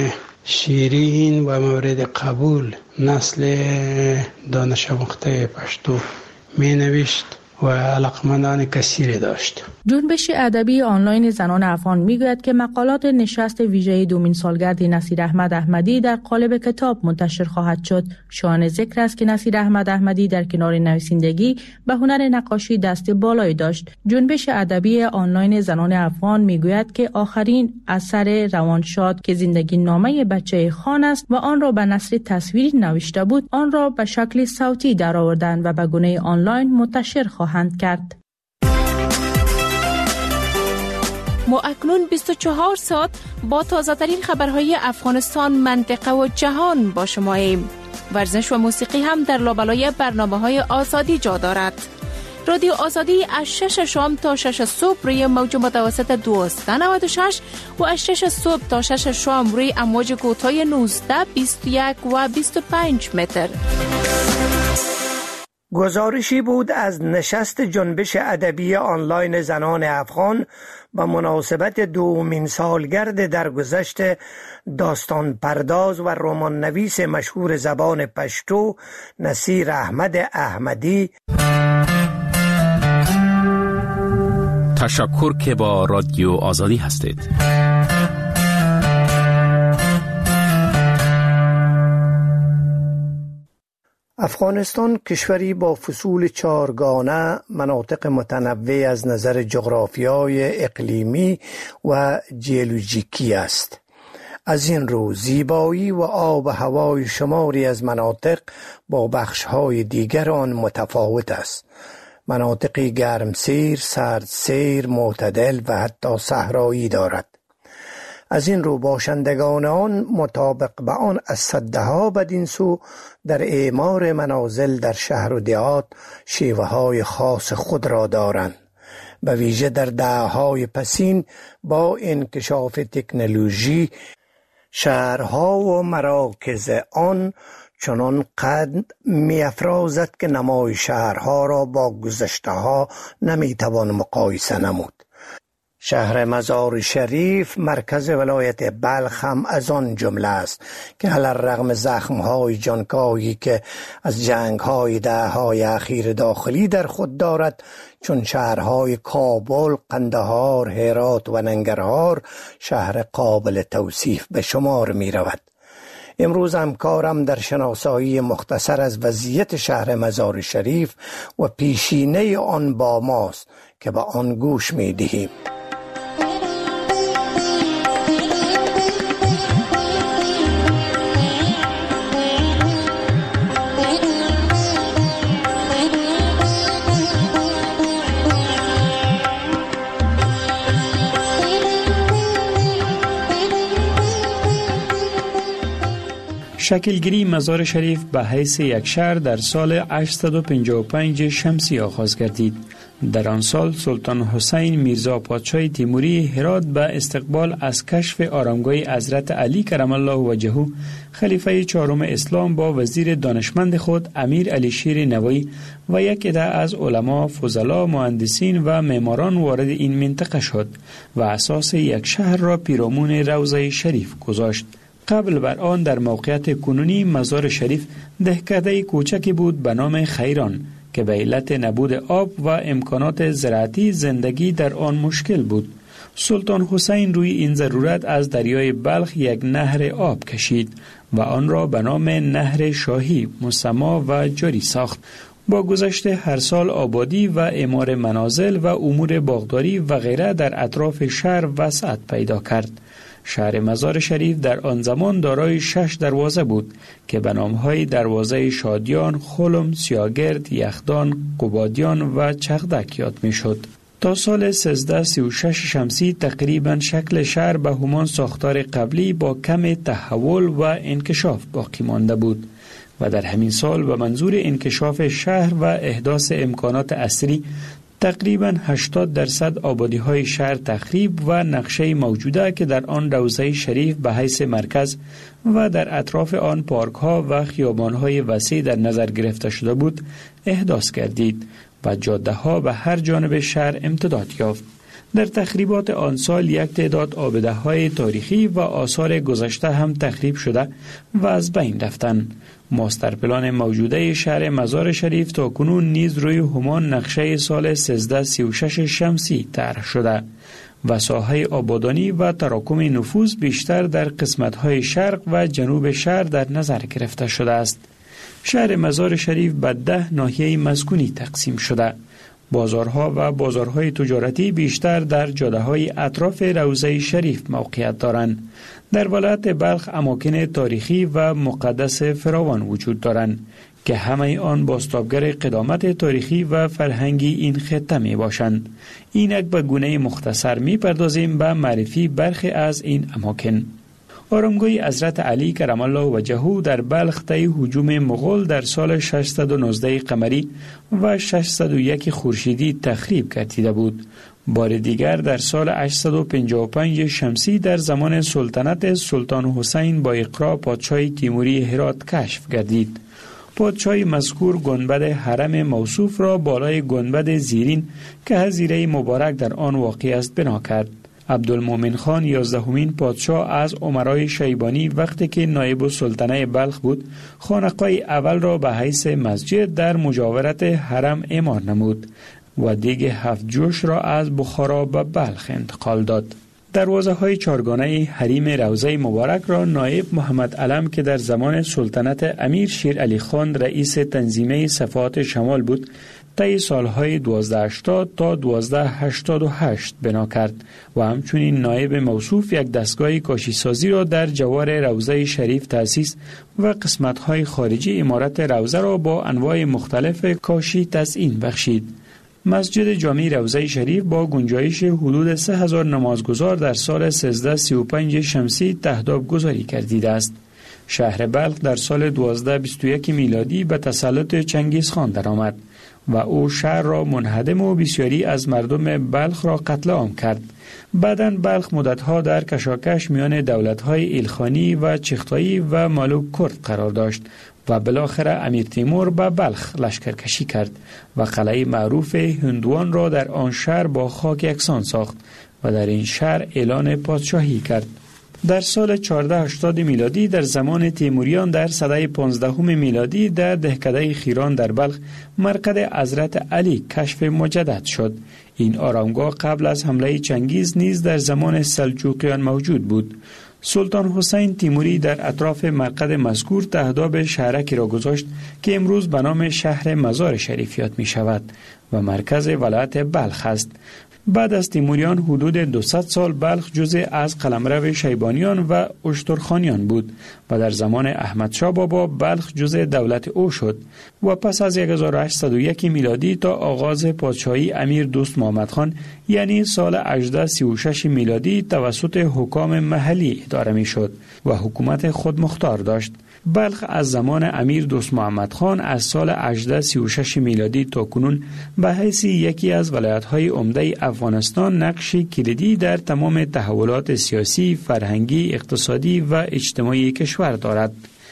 S11: شیرین و مورد قبول نسل دانش آموخته پشتو می نوشت و علاقمندان کثیری داشت.
S4: جنبش ادبی آنلاین زنان افغان میگوید که مقالات نشست ویژه دومین سالگرد نصیر احمد احمدی در قالب کتاب منتشر خواهد شد. شایان ذکر است که نصیر احمد احمدی در کنار نویسندگی به هنر نقاشی دست بالایی داشت. جنبش ادبی آنلاین زنان افغان میگوید که آخرین اثر روانشاد که زندگی نامه بچه خان است و آن را به نثر تصویری نوشته بود، آن را به شکل صوتی درآوردند و به گونه آنلاین منتشر خواهند کرد.
S15: ما اکنون بیست و چهار ساعت با تازه ترین خبرهای افغانستان، منطقه و جهان با شما ایم. ورزش و موسیقی هم در لابلای برنامه‌های آزادی جا دارد. رادیو آزادی از شش شام تا شش صبح روی موج متوسط دویست و نود و شش و از شش صبح تا شش شام روی امواج کوتاه نوزده، بیست و یک و بیست و پنج متر.
S9: گزارشی بود از نشست جنبش ادبی آنلاین زنان افغان به مناسبت دومین سالگرد درگذشت داستان پرداز و رمان نویس مشهور زبان پشتو نصیر احمد احمدی.
S16: تشکر که با رادیو آزادی هستید.
S9: افغانستان کشوری با فصول چارگانه، مناطق متنوع از نظر جغرافیای اقلیمی و جیولوژیکی است. از این رو زیبایی و آب و هوای شماری از مناطق با بخش‌های دیگر آن متفاوت است. مناطقی گرمسیر، سردسیر، معتدل و حتی صحرایی دارد. از این رو باشندگان آن مطابق به آن از صدها بدین سو در اعمار منازل در شهر و دیهات شیوه های خاص خود را دارند. به ویژه در دهه‌های پسین با انکشاف تکنولوژی شهرها و مراکز آن چنان قد می افرازد که نمای شهرها را با گذشته ها نمی توان مقایسه نمود. شهر مزار شریف مرکز ولایت بلخ هم از آن جمله است که علی‌الرغم زخم‌های جانکاهی که از جنگ‌های دهه‌های اخیر داخلی در خود دارد، چون شهرهای کابل، قندهار، هرات و ننگرهار شهر قابل توصیف به شمار می رود. امروز هم کارم در شناسایی مختصر از وضعیت شهر مزار شریف و پیشینه آن با ماست که به آن گوش می دهیم.
S12: شکلگیری مزار شریف به حیث یک شهر در سال هشتصد و پنجاه و پنج شمسی آغاز گردید. در آن سال سلطان حسین میرزا پادشاه تیموری هرات به استقبال از کشف آرامگاه حضرت علی کرم الله وجهه خلیفه چهارم اسلام با وزیر دانشمند خود امیر علی شیر نوایی و یک عده از علما، فضلا، مهندسین و معماران وارد این منطقه شد و اساس یک شهر را پیرامون روضه شریف گذاشت. قبل بر آن در موقعیت کنونی مزار شریف دهکده کوچکی بود به نام خیران که به علت نبود آب و امکانات زراعتی زندگی در آن مشکل بود. سلطان حسین روی این ضرورت از دریای بلخ یک نهر آب کشید و آن را به نام نهر شاهی مسما و جاری ساخت. با گذشت هر سال آبادی و اعمار منازل و امور باغداری و غیره در اطراف شهر وسعت پیدا کرد. شهر مزار شریف در آن زمان دارای شش دروازه بود که به نام‌های دروازه شادیان، خلم، سیاگرد، یخدان، قبادیان و چغدک یاد می‌شد. تا سال سیزده سی و شش شمسی تقریبا شکل شهر به همان ساختار قبلی با کم تحول و انکشاف باقی مانده بود و در همین سال به منظور انکشاف شهر و احداث امکانات عصری تقریباً هشتاد درصد آبادی های شهر تخریب و نقشه موجوده که در آن روضه شریف به حیث مرکز و در اطراف آن پارک ها و خیابان های وسیع در نظر گرفته شده بود احداث گردید و جاده ها به هر جانب شهر امتداد یافت. در تخریبات آن سال یک تعداد آبده های تاریخی و آثار گذشته هم تخریب شده و از بین رفتند. ماستر پلان موجوده شهر مزار شریف تا کنون نیز روی همان نقشه سال سیزده سی و شش شمسی طرح شده و ساحه آبادانی و تراکم نفوذ بیشتر در قسمت‌های شرق و جنوب شهر در نظر گرفته شده است. شهر مزار شریف به ده ناحیه مسکونی تقسیم شده. بازارها و بازارهای تجارتی بیشتر در جاده‌های اطراف روضه شریف موقعیت دارند. در ولایت بلخ اماکن تاریخی و مقدس فراوان وجود دارند که همه آن بازتابگر قدامت تاریخی و فرهنگی این خطه می باشند. اینک به گونه مختصر می پردازیم به معرفی برخی از این اماکن. آرامگاه حضرت علی کرم الله وجهه در بلخ طی هجوم مغول در سال ششصد و نوزده قمری و ششصد و یک خورشیدی تخریب گردیده بود. بار دیگر در سال هشتصد و پنجاه و پنج شمسی در زمان سلطنت سلطان حسین با اقرا پادشاه تیموری هرات کشف گردید. پادشاه مذکور گنبد حرم موصوف را بالای گنبد زیرین که حظیره مبارک در آن واقع است بنا کرد. عبدالمومن خان یازدهمین پادشاه از امرای شیبانی وقتی که نایب السلطنه بلخ بود خانقاه اول را به حیث مسجد در مجاورت حرم اعمار نمود و دیگ هفت جوش را از بخارا به بلخ انتقال داد. دروازه های چارگانه حریم روضه مبارک را نایب محمد علم که در زمان سلطنت امیر شیر علی خان رئیس تنظیمه صفات شمال بود طی سالهای دوازده هشتاد تا دوازده هشتاد و هشت بنا کرد و همچنین نایب موصوف یک دستگاه کاشیسازی را در جوار روضه شریف تأسیس و قسمت‌های خارجی عمارت روضه را با انواع مختلف کاشی تزیین بخشید. مسجد جامع روضه شریف با گنجایش حدود سه هزار نمازگزار در سال سیزده سی و پنج شمسی تهداب گذاری کردیده است. شهر بلخ در سال دوازده بیست و یک میلادی به تسلط چنگیز خان درآمد و او شهر را منهدم و بسیاری از مردم بلخ را قتل عام کرد. بعداً بلخ مدتها در کشاکش میان دولت‌های ایلخانی و چغتایی و ملوک کرد قرار داشت و بالاخره امیر تیمور به بلخ لشکرکشی کرد و قلعه معروف هندوان را در آن شهر با خاک یکسان ساخت و در این شهر اعلان پادشاهی کرد. در سال چهارصد و هشتاد میلادی در زمان تیموریان در سده پانزدهم میلادی در دهکده خیران در بلخ مرقد حضرت علی کشف مجدد شد. این آرامگاه قبل از حمله چنگیز نیز در زمان سلجوقیان موجود بود. سلطان حسین تیموری در اطراف مرقد مذکور تهداب شهرکی را گذاشت که امروز به نام شهر مزار شریف یاد می شود و مرکز ولایت بلخ است. بعد از تیموریان حدود دویست سال بلخ جزء از قلمرو شیبانیان و اشترخانیان بود و در زمان احمد شاه بابا بلخ جزء دولت او شد و پس از هزار و هشتصد و یک میلادی تا آغاز پادشاهی امیر دوست محمد خان یعنی سال هجده سی و شش میلادی توسط حکام محلی اداره می شد و حکومت خودمختار داشت. بلخ از زمان امیر دوست محمد خان از سال هجده سی و شش میلادی تا کنون به حیث یکی از ولایت‌های عمده افغانستان نقشی کلیدی در تمام تحولات سیاسی، فرهنگی، اقتصادی و اجتماعی کشور دارد.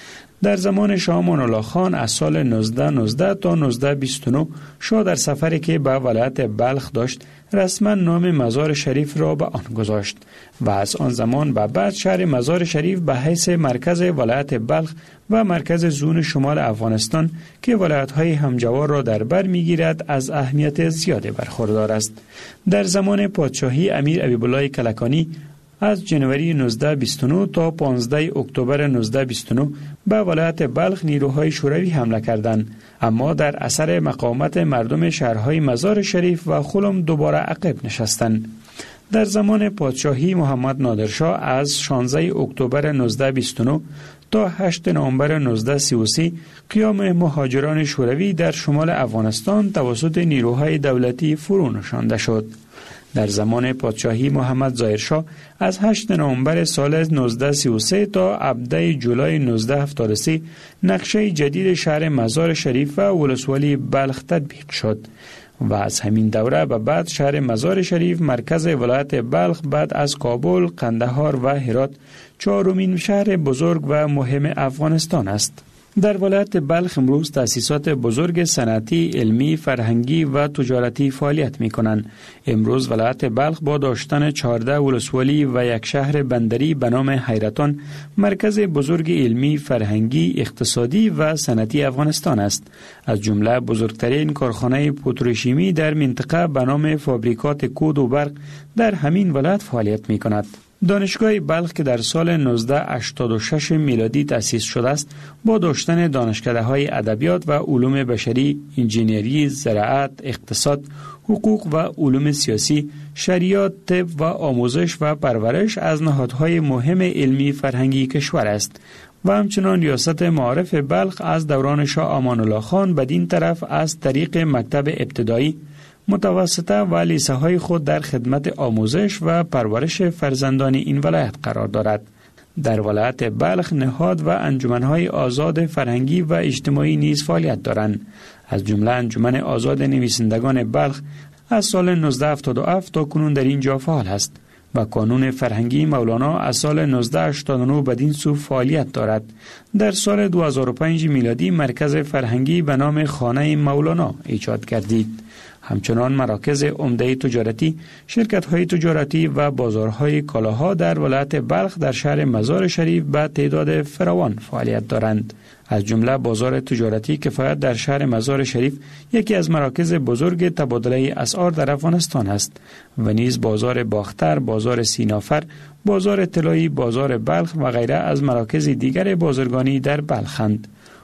S12: در زمان شاه امان الله خان از سال نوزده نوزده تا نوزده بیست و نه شاه در سفری که به ولایت بلخ داشت رسما نام مزار شریف را به آن گذاشت و از آن زمان به بعد شهر مزار شریف به حیث مرکز ولایت بلخ و مرکز زون شمال افغانستان که ولایت‌های همجوار را در بر می‌گیرد از اهمیت زیادی برخوردار است. در زمان پادشاهی امیر حبیب‌الله کلکانی از جنوری نوزده بیست و نه تا پانزده اکتبر نوزده بیست و نه به ولایت بلخ نیروهای شوروی حمله کردند، اما در اثر مقاومت مردم شهرهای مزار شریف و خلم دوباره عقب نشستند. در زمان پادشاهی محمد نادرشاه از شانزده اکتبر نوزده بیست و نه تا هشتم نوامبر نوزده سی و سه قیام مهاجران شوروی در شمال افغانستان توسط نیروهای دولتی فرو نشانده شد. در زمان پادشاهی محمد ظاهرشاه از هشتم نوامبر سال نوزده سی و سه تا هفدهم جولای نوزده هفتاد و سه نقشه جدید شهر مزار شریف و ولسوالی بلخ تطبیق شد و از همین دوره به بعد شهر مزار شریف مرکز ولایت بلخ بعد از کابل، قندهار و هرات چهارمین شهر بزرگ و مهم افغانستان است. در ولایت بلخ امروز تأسیسات بزرگ صنعتی، علمی، فرهنگی و تجارتی فعالیت می کنند. امروز ولایت بلخ با داشتن چهارده ولسوالی و یک شهر بندری به نام حیرتان مرکز بزرگ علمی، فرهنگی، اقتصادی و صنعتی افغانستان است. از جمله بزرگترین کارخانه پتروشیمی در منطقه به نام فابریکات کود و برق در همین ولایت فعالیت می کند. دانشگاه بلخ که در سال نوزده هشتاد و شش میلادی تأسیس شده است با داشتن دانشکده‌های ادبیات و علوم بشری، انجینری، زراعت، اقتصاد، حقوق و علوم سیاسی، شریعت، طب و آموزش و پرورش از نهادهای مهم علمی فرهنگی کشور است و همچنان ریاست معارف بلخ از دوران شاه امان الله خان بدین طرف از طریق مکتب ابتدایی، متوسطه و لیسه های خود در خدمت آموزش و پرورش فرزندان این ولایت قرار دارد. در ولایت بلخ نهاد و انجمنهای آزاد فرهنگی و اجتماعی نیز فعالیت دارند. از جمله انجمن آزاد نویسندگان بلخ از سال نوزده هفتاد و هفت تا کنون در اینجا فعال است و کانون فرهنگی مولانا از سال نوزده هشتاد و نه بدین سو فعالیت دارد. در سال دو هزار و پنج میلادی مرکز فرهنگی به نام خانه مولانا ایجاد گردید. همچنان مراکز عمده تجارتی، شرکت‌های تجارتی و بازارهای کالاها در ولایت بلخ در شهر مزار شریف به تعداد فراوان فعالیت دارند. از جمله بازار تجارتی کفایت در شهر مزار شریف یکی از مراکز بزرگ تبادله اسعار در افغانستان است و نیز بازار باختر، بازار سینافر، بازار طلایی، بازار بلخ و غیره از مراکز دیگر بازرگانی در بلخند.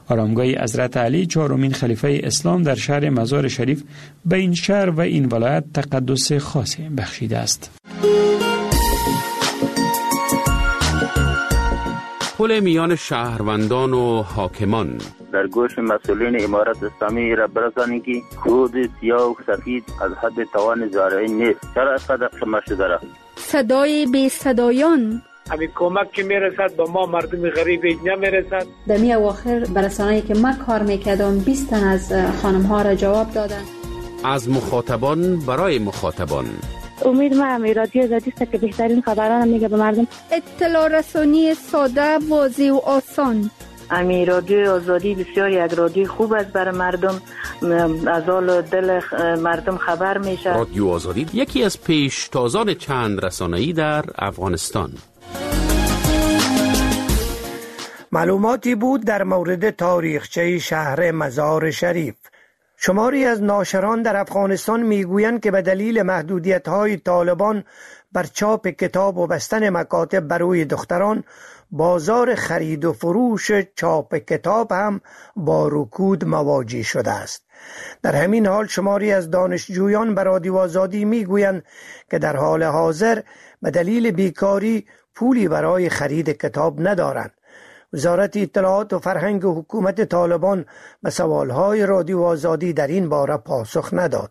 S12: آرامگاه حضرت علی چهارمین خلیفه اسلام در شهر مزار شریف به این شهر و این ولایت تقدس خاصی بخشیده است.
S16: پل میان شهروندان و حاکمان
S17: در گوش مسئولین امارت اسلامی را برسانید که کود سیاه و سفید از حد توان زارعی نیست. چرا اینقدر خاموش شده؟ صدای بی صدایان
S18: همین کمک که میرسد به ما مردم غریب نمیرسد.
S19: در می اواخر برسانه‌ای که ما کار میکردم بیست تن از خانم ها را جواب دادن.
S16: از مخاطبان برای مخاطبان.
S20: امید ما هم رادیو آزادی است که بهترین خبران میگه به مردم.
S21: اطلاع رسانی ساده، واضح و آسان.
S22: امی رادیو آزادی بسیار یک رادیو خوب است برای مردم، از حال دل مردم خبر میشه.
S16: رادیو آزادی یکی از پیشتازان چند رسانه‌ای در افغانستان.
S9: معلوماتی بود در مورد تاریخچه شهر مزار شریف. شماری از ناشران در افغانستان میگویند که به دلیل محدودیت‌های طالبان بر چاپ کتاب و بستن مکاتب برای دختران، بازار خرید و فروش چاپ کتاب هم با رکود مواجه شده است. در همین حال شماری از دانشجویان به رادیو آزادی میگویند که در حال حاضر به دلیل بیکاری پولی برای خرید کتاب ندارند. وزارت اطلاعات و فرهنگ و حکومت طالبان به سوالهای رادیو آزادی در این باره پاسخ نداد.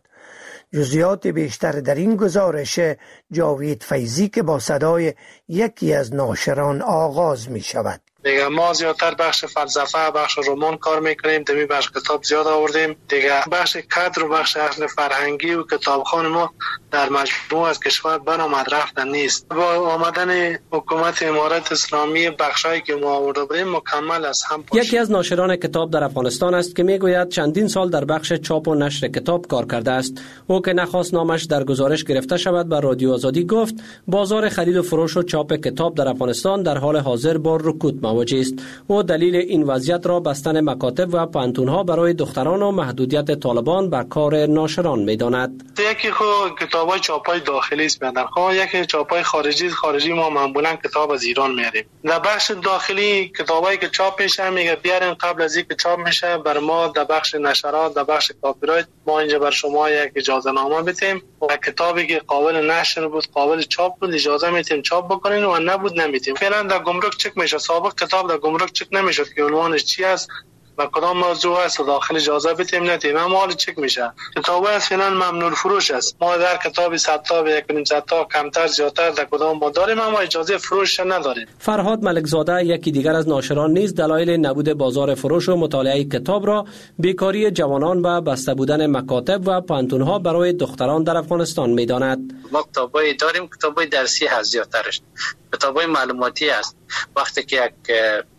S9: جزئیات بیشتر در این گزارش جاوید فیضی که با صدای یکی از ناشران آغاز می شود.
S23: دیگه ما زیادتر بخش فلسفه، بخش رمان کار میکنیم، دمی بخش کتاب زیاد آوردیم. دیگه بخش کادر و بخش اصل فرهنگی و کتابخانه ما در مجموع از کشور برآمد رفتن نیست. با آمدن حکومت امارت اسلامی بخشایی که ما آورده بودیم مکمل از هم پاشید.
S24: یکی از ناشران کتاب در افغانستان است که میگوید چندین سال در بخش چاپ و نشر کتاب کار کرده است. او که نخواست نامش در گزارش گرفته شود بر رادیو آزادی گفت بازار خرید و فروش و چاپ کتاب در افغانستان در حال حاضر با رکود مواجه است. و دلیل این وضعیت را بستن مکاتب و پانتون‌ها برای دختران و محدودیت طالبان بر کار ناشران می‌داند.
S23: یکی خو کتابای چاپای داخلی است بدن، خو یکی چاپای خارجی خارجی ما معمولا کتاب از ایران میاریم. در بخش داخلی کتابایی که چاپ میشه میگه بیارین قبل از اینکه چاپ میشه بر ما در بخش نشرات در بخش کپی رایت ما اینجا بر شما یک اجازه نامه بدیم و کتابی که قابل نشر بود قابل چاپ بود اجازه میتیم چاپ بکنین و نبود نمیتیم. فعلا در گمرک چک میشه. سابق کتاب در گمرک چک نمیشد که عنوانش چی است و کدام موضوع است و داخل اجازه بدیم ندیم، اما حال چک میشه. کتابای اصلا ممنوع فروش است. ما در کتابی صد تا و یک و نیم صد تا کمتر زیادتر در کدام ما داریم اما اجازه فروش نداریم.
S24: فرهاد ملکزاده یکی دیگر از ناشران نیز دلایل نبود بازار فروش و مطالعه کتاب را بیکاری جوانان و بسته بودن مکاتب و پانتون‌ها برای دختران در افغانستان می‌داند.
S13: ما کتابای داریم، کتابای درسی هست زیادترش. کتابای معلوماتی است. وقتی که یک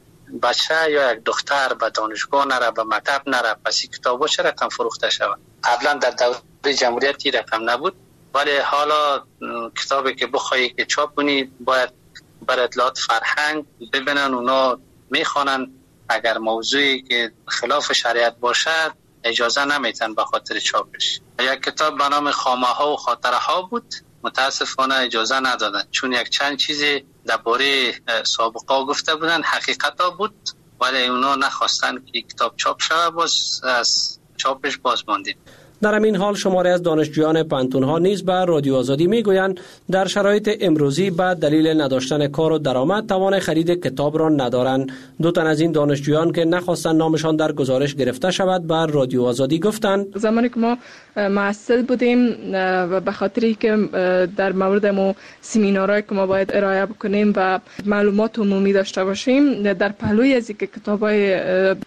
S13: بچه یا یک دختر به دانشگاه نره به مکتب نره پس کتابا چه رقم فروخته شود؟ قبلا در دوره جمهوریت این رقم نبود، ولی حالا کتابی که بخوایی که چاپ کنی باید بر اطلاعات فرهنگ ببینن، اونا میخوانن. اگر موضوعی که خلاف شریعت باشد اجازه نمیتن به خاطر چاپش. یک کتاب به نام خامه ها و خاطره ها بود، متاسفانه اجازه ندادن چون یک چند چیزی درباره سابقه گفته بودن حقیقت ها بود ولی اونا نخواستن که کتاب چاپ شود، باز از چاپش باز ماندیم.
S24: در همین حال شماری از دانشجویان پانتون‌ها نیز به رادیو آزادی میگویند در شرایط امروزی به دلیل نداشتن کار و درآمد توان خرید کتاب را ندارند. دو تن از این دانشجویان که نخواستند نامشان در گزارش گرفته شود بر رادیو آزادی گفتند
S25: زمانی که ما محصل بودیم و به خاطری که در مورد مو سمینارهایی که ما باید ارائه بکنیم و معلومات عمومی داشته باشیم در پهلوی از اینکه کتابای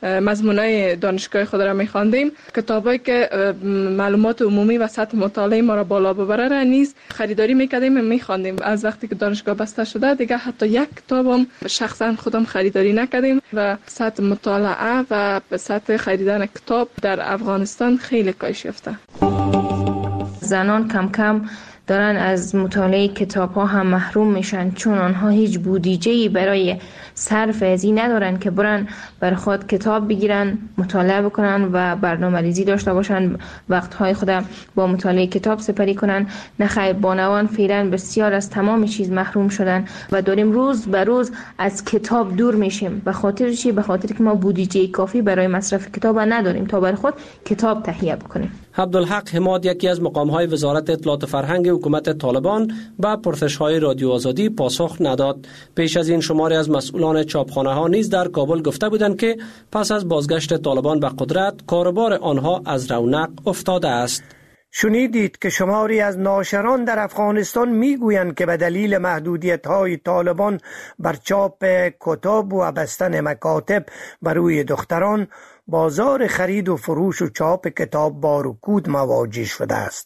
S25: مضمونای دانشگاه خود را می‌خواندیم، کتابایی که معلومات عمومی و سطح مطالعه ما را بالا ببره را نیز خریداری میکردیم و میخواندیم. از وقتی که دانشگاه بسته شده دیگه حتی یک کتابم شخصا خودم خریداری نکردیم و سطح مطالعه و سطح خریدن کتاب در افغانستان خیلی کاهش یافته.
S26: زنان کم کم
S1: دارن از مطالعه کتاب ها هم محروم میشن، چون آنها هیچ بودجه‌ای برای صرف از این ندارن که برن بر خود کتاب بگیرن، مطالعه بکنن و برنامه‌ریزی داشته باشن، وقتهای خود با مطالعه کتاب سپری کنن. نخیر، بانوان فعلا بسیار از تمام چیز محروم شدن و داریم روز به روز از کتاب دور میشیم. به خاطر چی؟ به خاطر که ما بودجه کافی برای مصرف کتاب نداریم تا بر خود کتاب تهیه بکنیم.
S24: عبدالحق حماد، یکی از مقام‌های وزارت اطلاعات فرهنگ حکومت طالبان، به پرسش‌های رادیو آزادی پاسخ نداد. پیش از این شماری از مسئولان چاپخانه‌ها نیز در کابل گفته بودند که پس از بازگشت طالبان به قدرت کاروبار آنها از رونق افتاده است.
S9: شنیدید که شماری از ناشران در افغانستان میگویند که به دلیل محدودیت‌های طالبان بر چاپ کتاب و بستن مکاتب بر روی دختران، بازار خرید و فروش و چاپ کتاب با رکود مواجه شده است.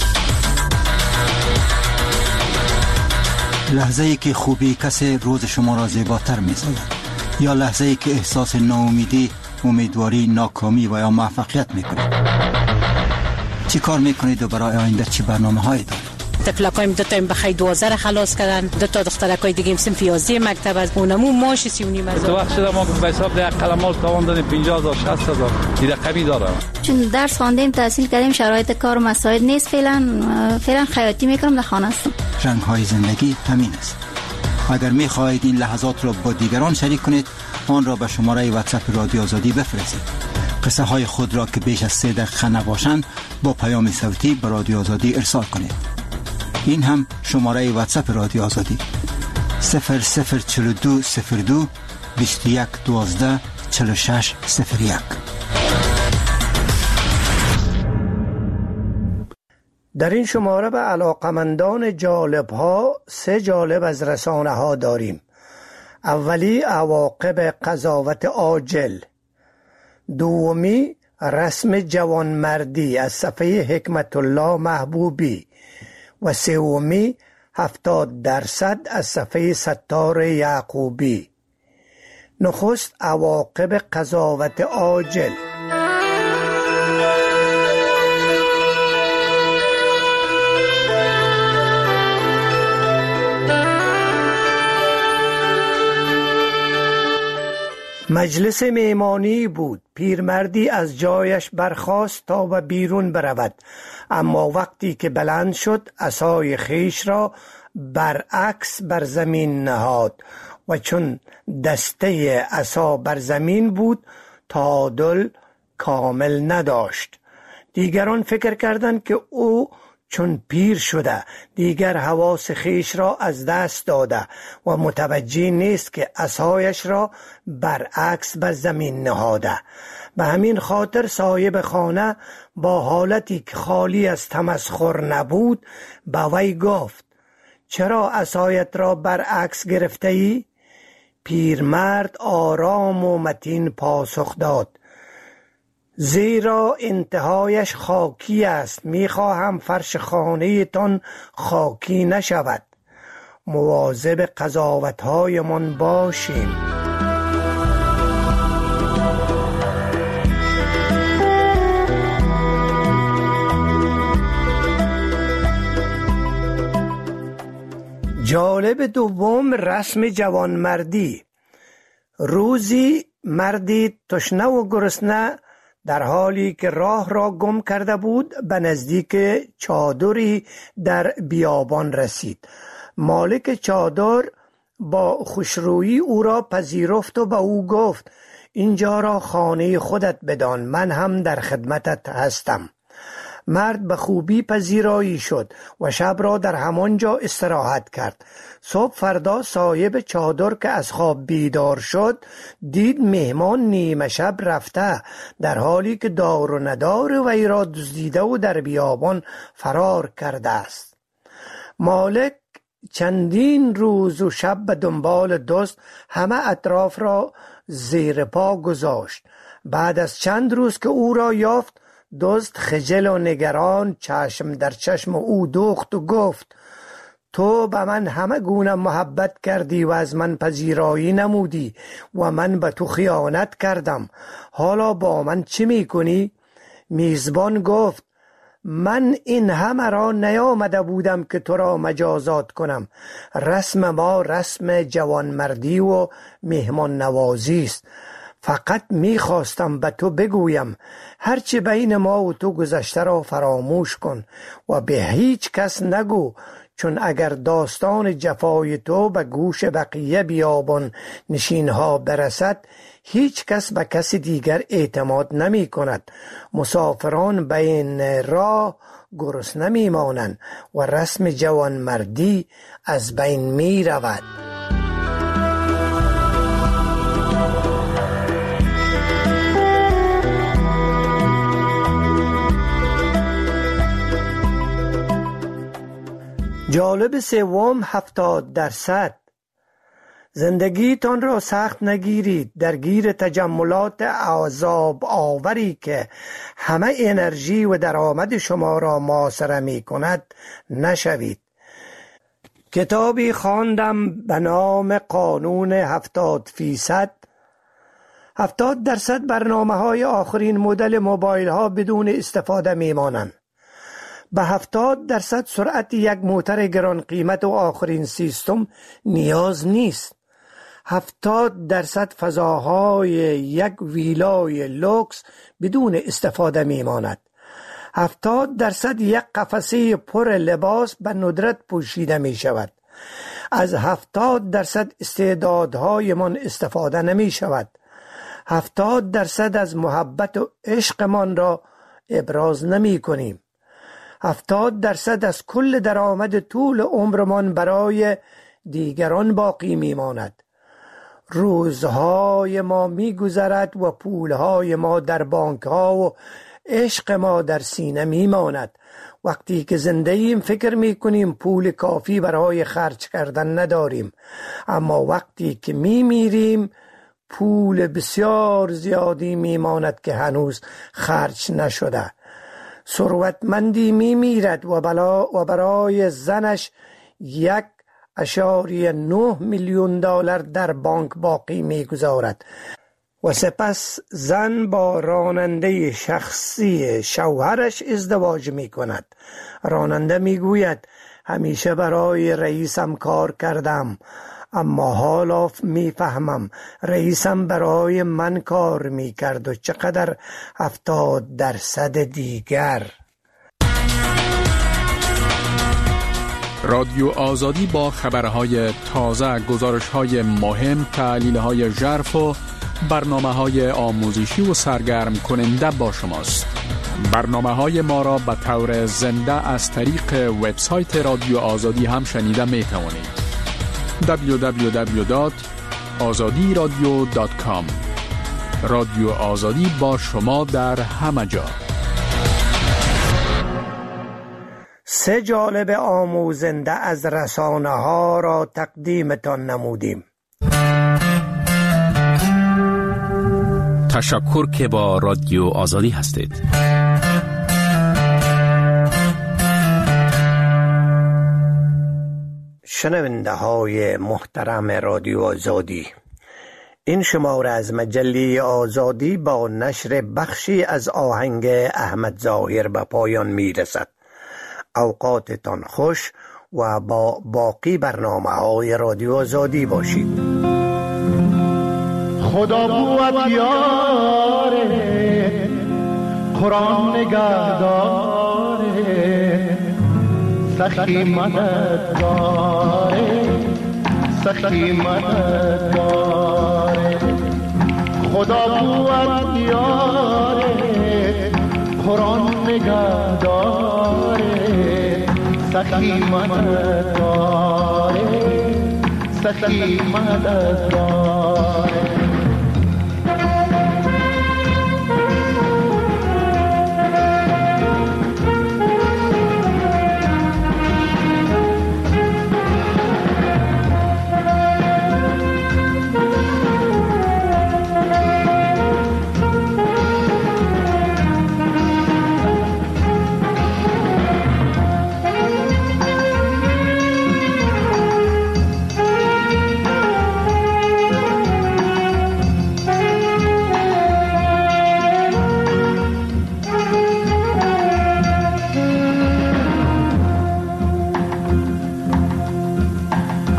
S3: لحظه ای که خوبی کسی روز شما را زیباتر می سازد، یا لحظه ای که احساس ناامیدی، امیدواری، ناکامی و یا موفقیت می کنید. چی کار می کنید و برای آینده چی برنامه هایی دارید؟
S5: تفلکایم دو تا این بخی دوازده خلاص کردن، دو تا دخترکای دیگه صنف یازده مکتب از اونمو ماش سی و نیم هزار.
S6: تو وقت شده ما به حساب ده قلمال تاوان دادیم پنجاه هزار شصت هزار دیگه کمی داره.
S7: چون درس خواندیم، تحصیل کردیم، شرایط کار و مساعد نیست. فعلا فعلا خیاطی میکنم، در خانه هستم.
S3: رنگ های زندگی همین است. اگر می خواهید این لحظات را با دیگران شریک کنید، آن را به شماره واتساپ رادیو آزادی بفرستید. قصه های خود را که بیش از سه دقیقه نباشند با پیام صوتی به رادیو آزادی ارسال کنید. این هم شماره واتساپ رادیو آزادی صفر صفر چهل و دو صفر دو بیست و یک دوازده چهل و شش صفر یک.
S9: در این شماره به علاقمندان جالب ها سه جالب از رسانه ها داریم. اولی عواقب قضاوت عاجل، دومی رسم جوانمردی از صفحه حکمت الله محبوبی و سومی هفتاد درصد از صفحه ستار یعقوبی. نخست عواقب قضاوت عاجل. مجلس مهمانی بود. پیرمردی از جایش برخاست تا به بیرون برود، اما وقتی که بلند شد عصای خیش را برعکس بر زمین نهاد و چون دسته عصا بر زمین بود تعادل کامل نداشت. دیگران فکر کردند که او چون پیر شده دیگر حواس خیش را از دست داده و متوجه نیست که عصایش را برعکس بر زمین نهاده. به همین خاطر صاحب خانه با حالتی که خالی از تمسخر نبود به وی گفت: چرا عصایت را برعکس گرفته ای؟ پیرمرد آرام و متین پاسخ داد: زیرا انتهایش خاکی است. میخواهم فرش خانه تان خاکی نشود. مواظب قضاوت‌های من باشیم. جالب دوم رسم جوانمردی. روزی مردی تشنه و گرسنه در حالی که راه را گم کرده بود به نزدیک چادری در بیابان رسید. مالک چادر با خوشرویی او را پذیرفت و به او گفت: اینجا را خانه خودت بدان، من هم در خدمتت هستم. مرد به خوبی پذیرایی شد و شب را در همانجا استراحت کرد. صبح فردا صاحب چادر که از خواب بیدار شد دید مهمان نیمه شب رفته، در حالی که دار و ندار وی را دزدیده و در بیابان فرار کرده است. مالک چندین روز و شب به دنبال دزد همه اطراف را زیر پا گذاشت. بعد از چند روز که او را یافت، دزد خجل و نگران چشم در چشم او دوخت و گفت: تو به من همه گونه محبت کردی و از من پذیرایی نمودی و من به تو خیانت کردم. حالا با من چی میکنی؟ میزبان گفت: من این همه را نیامده بودم که تو را مجازات کنم. رسم ما رسم جوانمردی و مهمان نوازی است. فقط میخواستم به تو بگویم هرچی بین ما و تو گذشته را فراموش کن و به هیچ کس نگو، چون اگر داستان جفای تو به گوش بقیه بیابان نشینها برسد هیچ کس به کسی دیگر اعتماد نمی کند. مسافران بین راه گرسنه نمی مانند و رسم جوانمردی از بین می رود. جالب سوم هفتاد درصد. زندگیتان را سخت نگیرید، درگیر تجملات عذاب آوری که همه انرژی و درآمد شما را محاصره می کند نشوید. کتابی خواندم به نام قانون هفتاد فیصد. هفتاد درصد برنامه های آخرین مدل موبایل ها بدون استفاده می مانند. به هفتاد درصد سرعت یک موتر گران قیمت و آخرین سیستم نیاز نیست. هفتاد درصد فضاهای یک ویلای لوکس بدون استفاده می ماند. هفتاد درصد یک قفسه پر لباس به ندرت پوشیده می شود. از هفتاد درصد استعدادهای من استفاده نمی شود. هفتاد درصد از محبت و عشقمان را ابراز نمی کنیم. هفتاد درصد از کل درآمد طول عمرمان برای دیگران باقی می ماند. روزهای ما می گذرد و پولهای ما در بانک ها و عشق ما در سینه می ماند. وقتی که زنده ایم فکر می کنیم پول کافی برای خرج کردن نداریم، اما وقتی که می میریم پول بسیار زیادی می ماند که هنوز خرج نشده. ثروتمندی می میرد و, بلا و برای زنش یک اشاریه نه میلیون دلار در بانک باقی می گذارد و سپس زن با راننده شخصی شوهرش ازدواج می کند. راننده می گوید همیشه برای رئیسم کار کردم، اما حالا می فهمم رئیسم برای من کار می کرد و چقدر هفتاد درصد دیگر.
S2: رادیو آزادی با خبرهای تازه، گزارشهای مهم، تحلیلهای ژرف و برنامه‌های آموزشی و سرگرم کننده با شماست. برنامه‌های ما را به طور زنده از طریق وبسایت رادیو آزادی هم شنیده می توانید. دبلیو دبلیو دبلیو دات آزادی رادیو دات کام. رادیو آزادی با شما در همه جا.
S9: سه جالب آموزنده از رسانه ها را تقدیمتان نمودیم.
S16: تشکر که با رادیو آزادی هستید.
S9: شنونده های محترم رادیو آزادی، این شماره از مجله آزادی با نشر بخشی از آهنگ احمد ظاهر به پایان می رسد. اوقاتتان خوش و با باقی برنامه های رادیو آزادی باشید.
S8: خدا بود یاره، قرآن نگهداره، سخی مددگاره، سخی مددگاره. خدا بود یاره، قرآن نگهداره، سخی مددگاره، سخی مددگاره.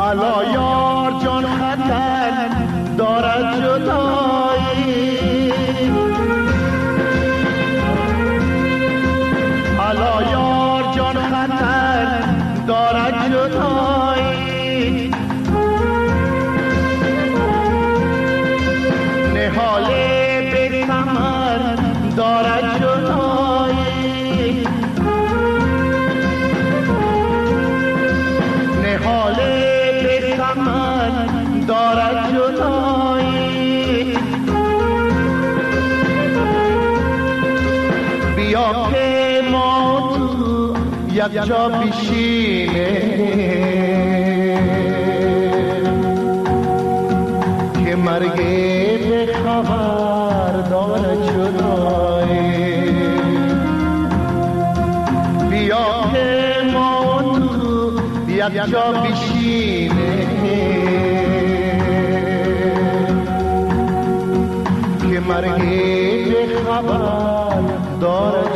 S8: الا یار جان خطر دارد جدایی، الا یار جان خطر دارد جدایی، نهال به ثمر دارد جدایی، نهال به ثمر دارد جدایی، بیا که ما تو یک جا بشینه که مرگ به خبر دارد جدایی، بیا که ما تو یک جا بشینه که مرگ به خبر دارد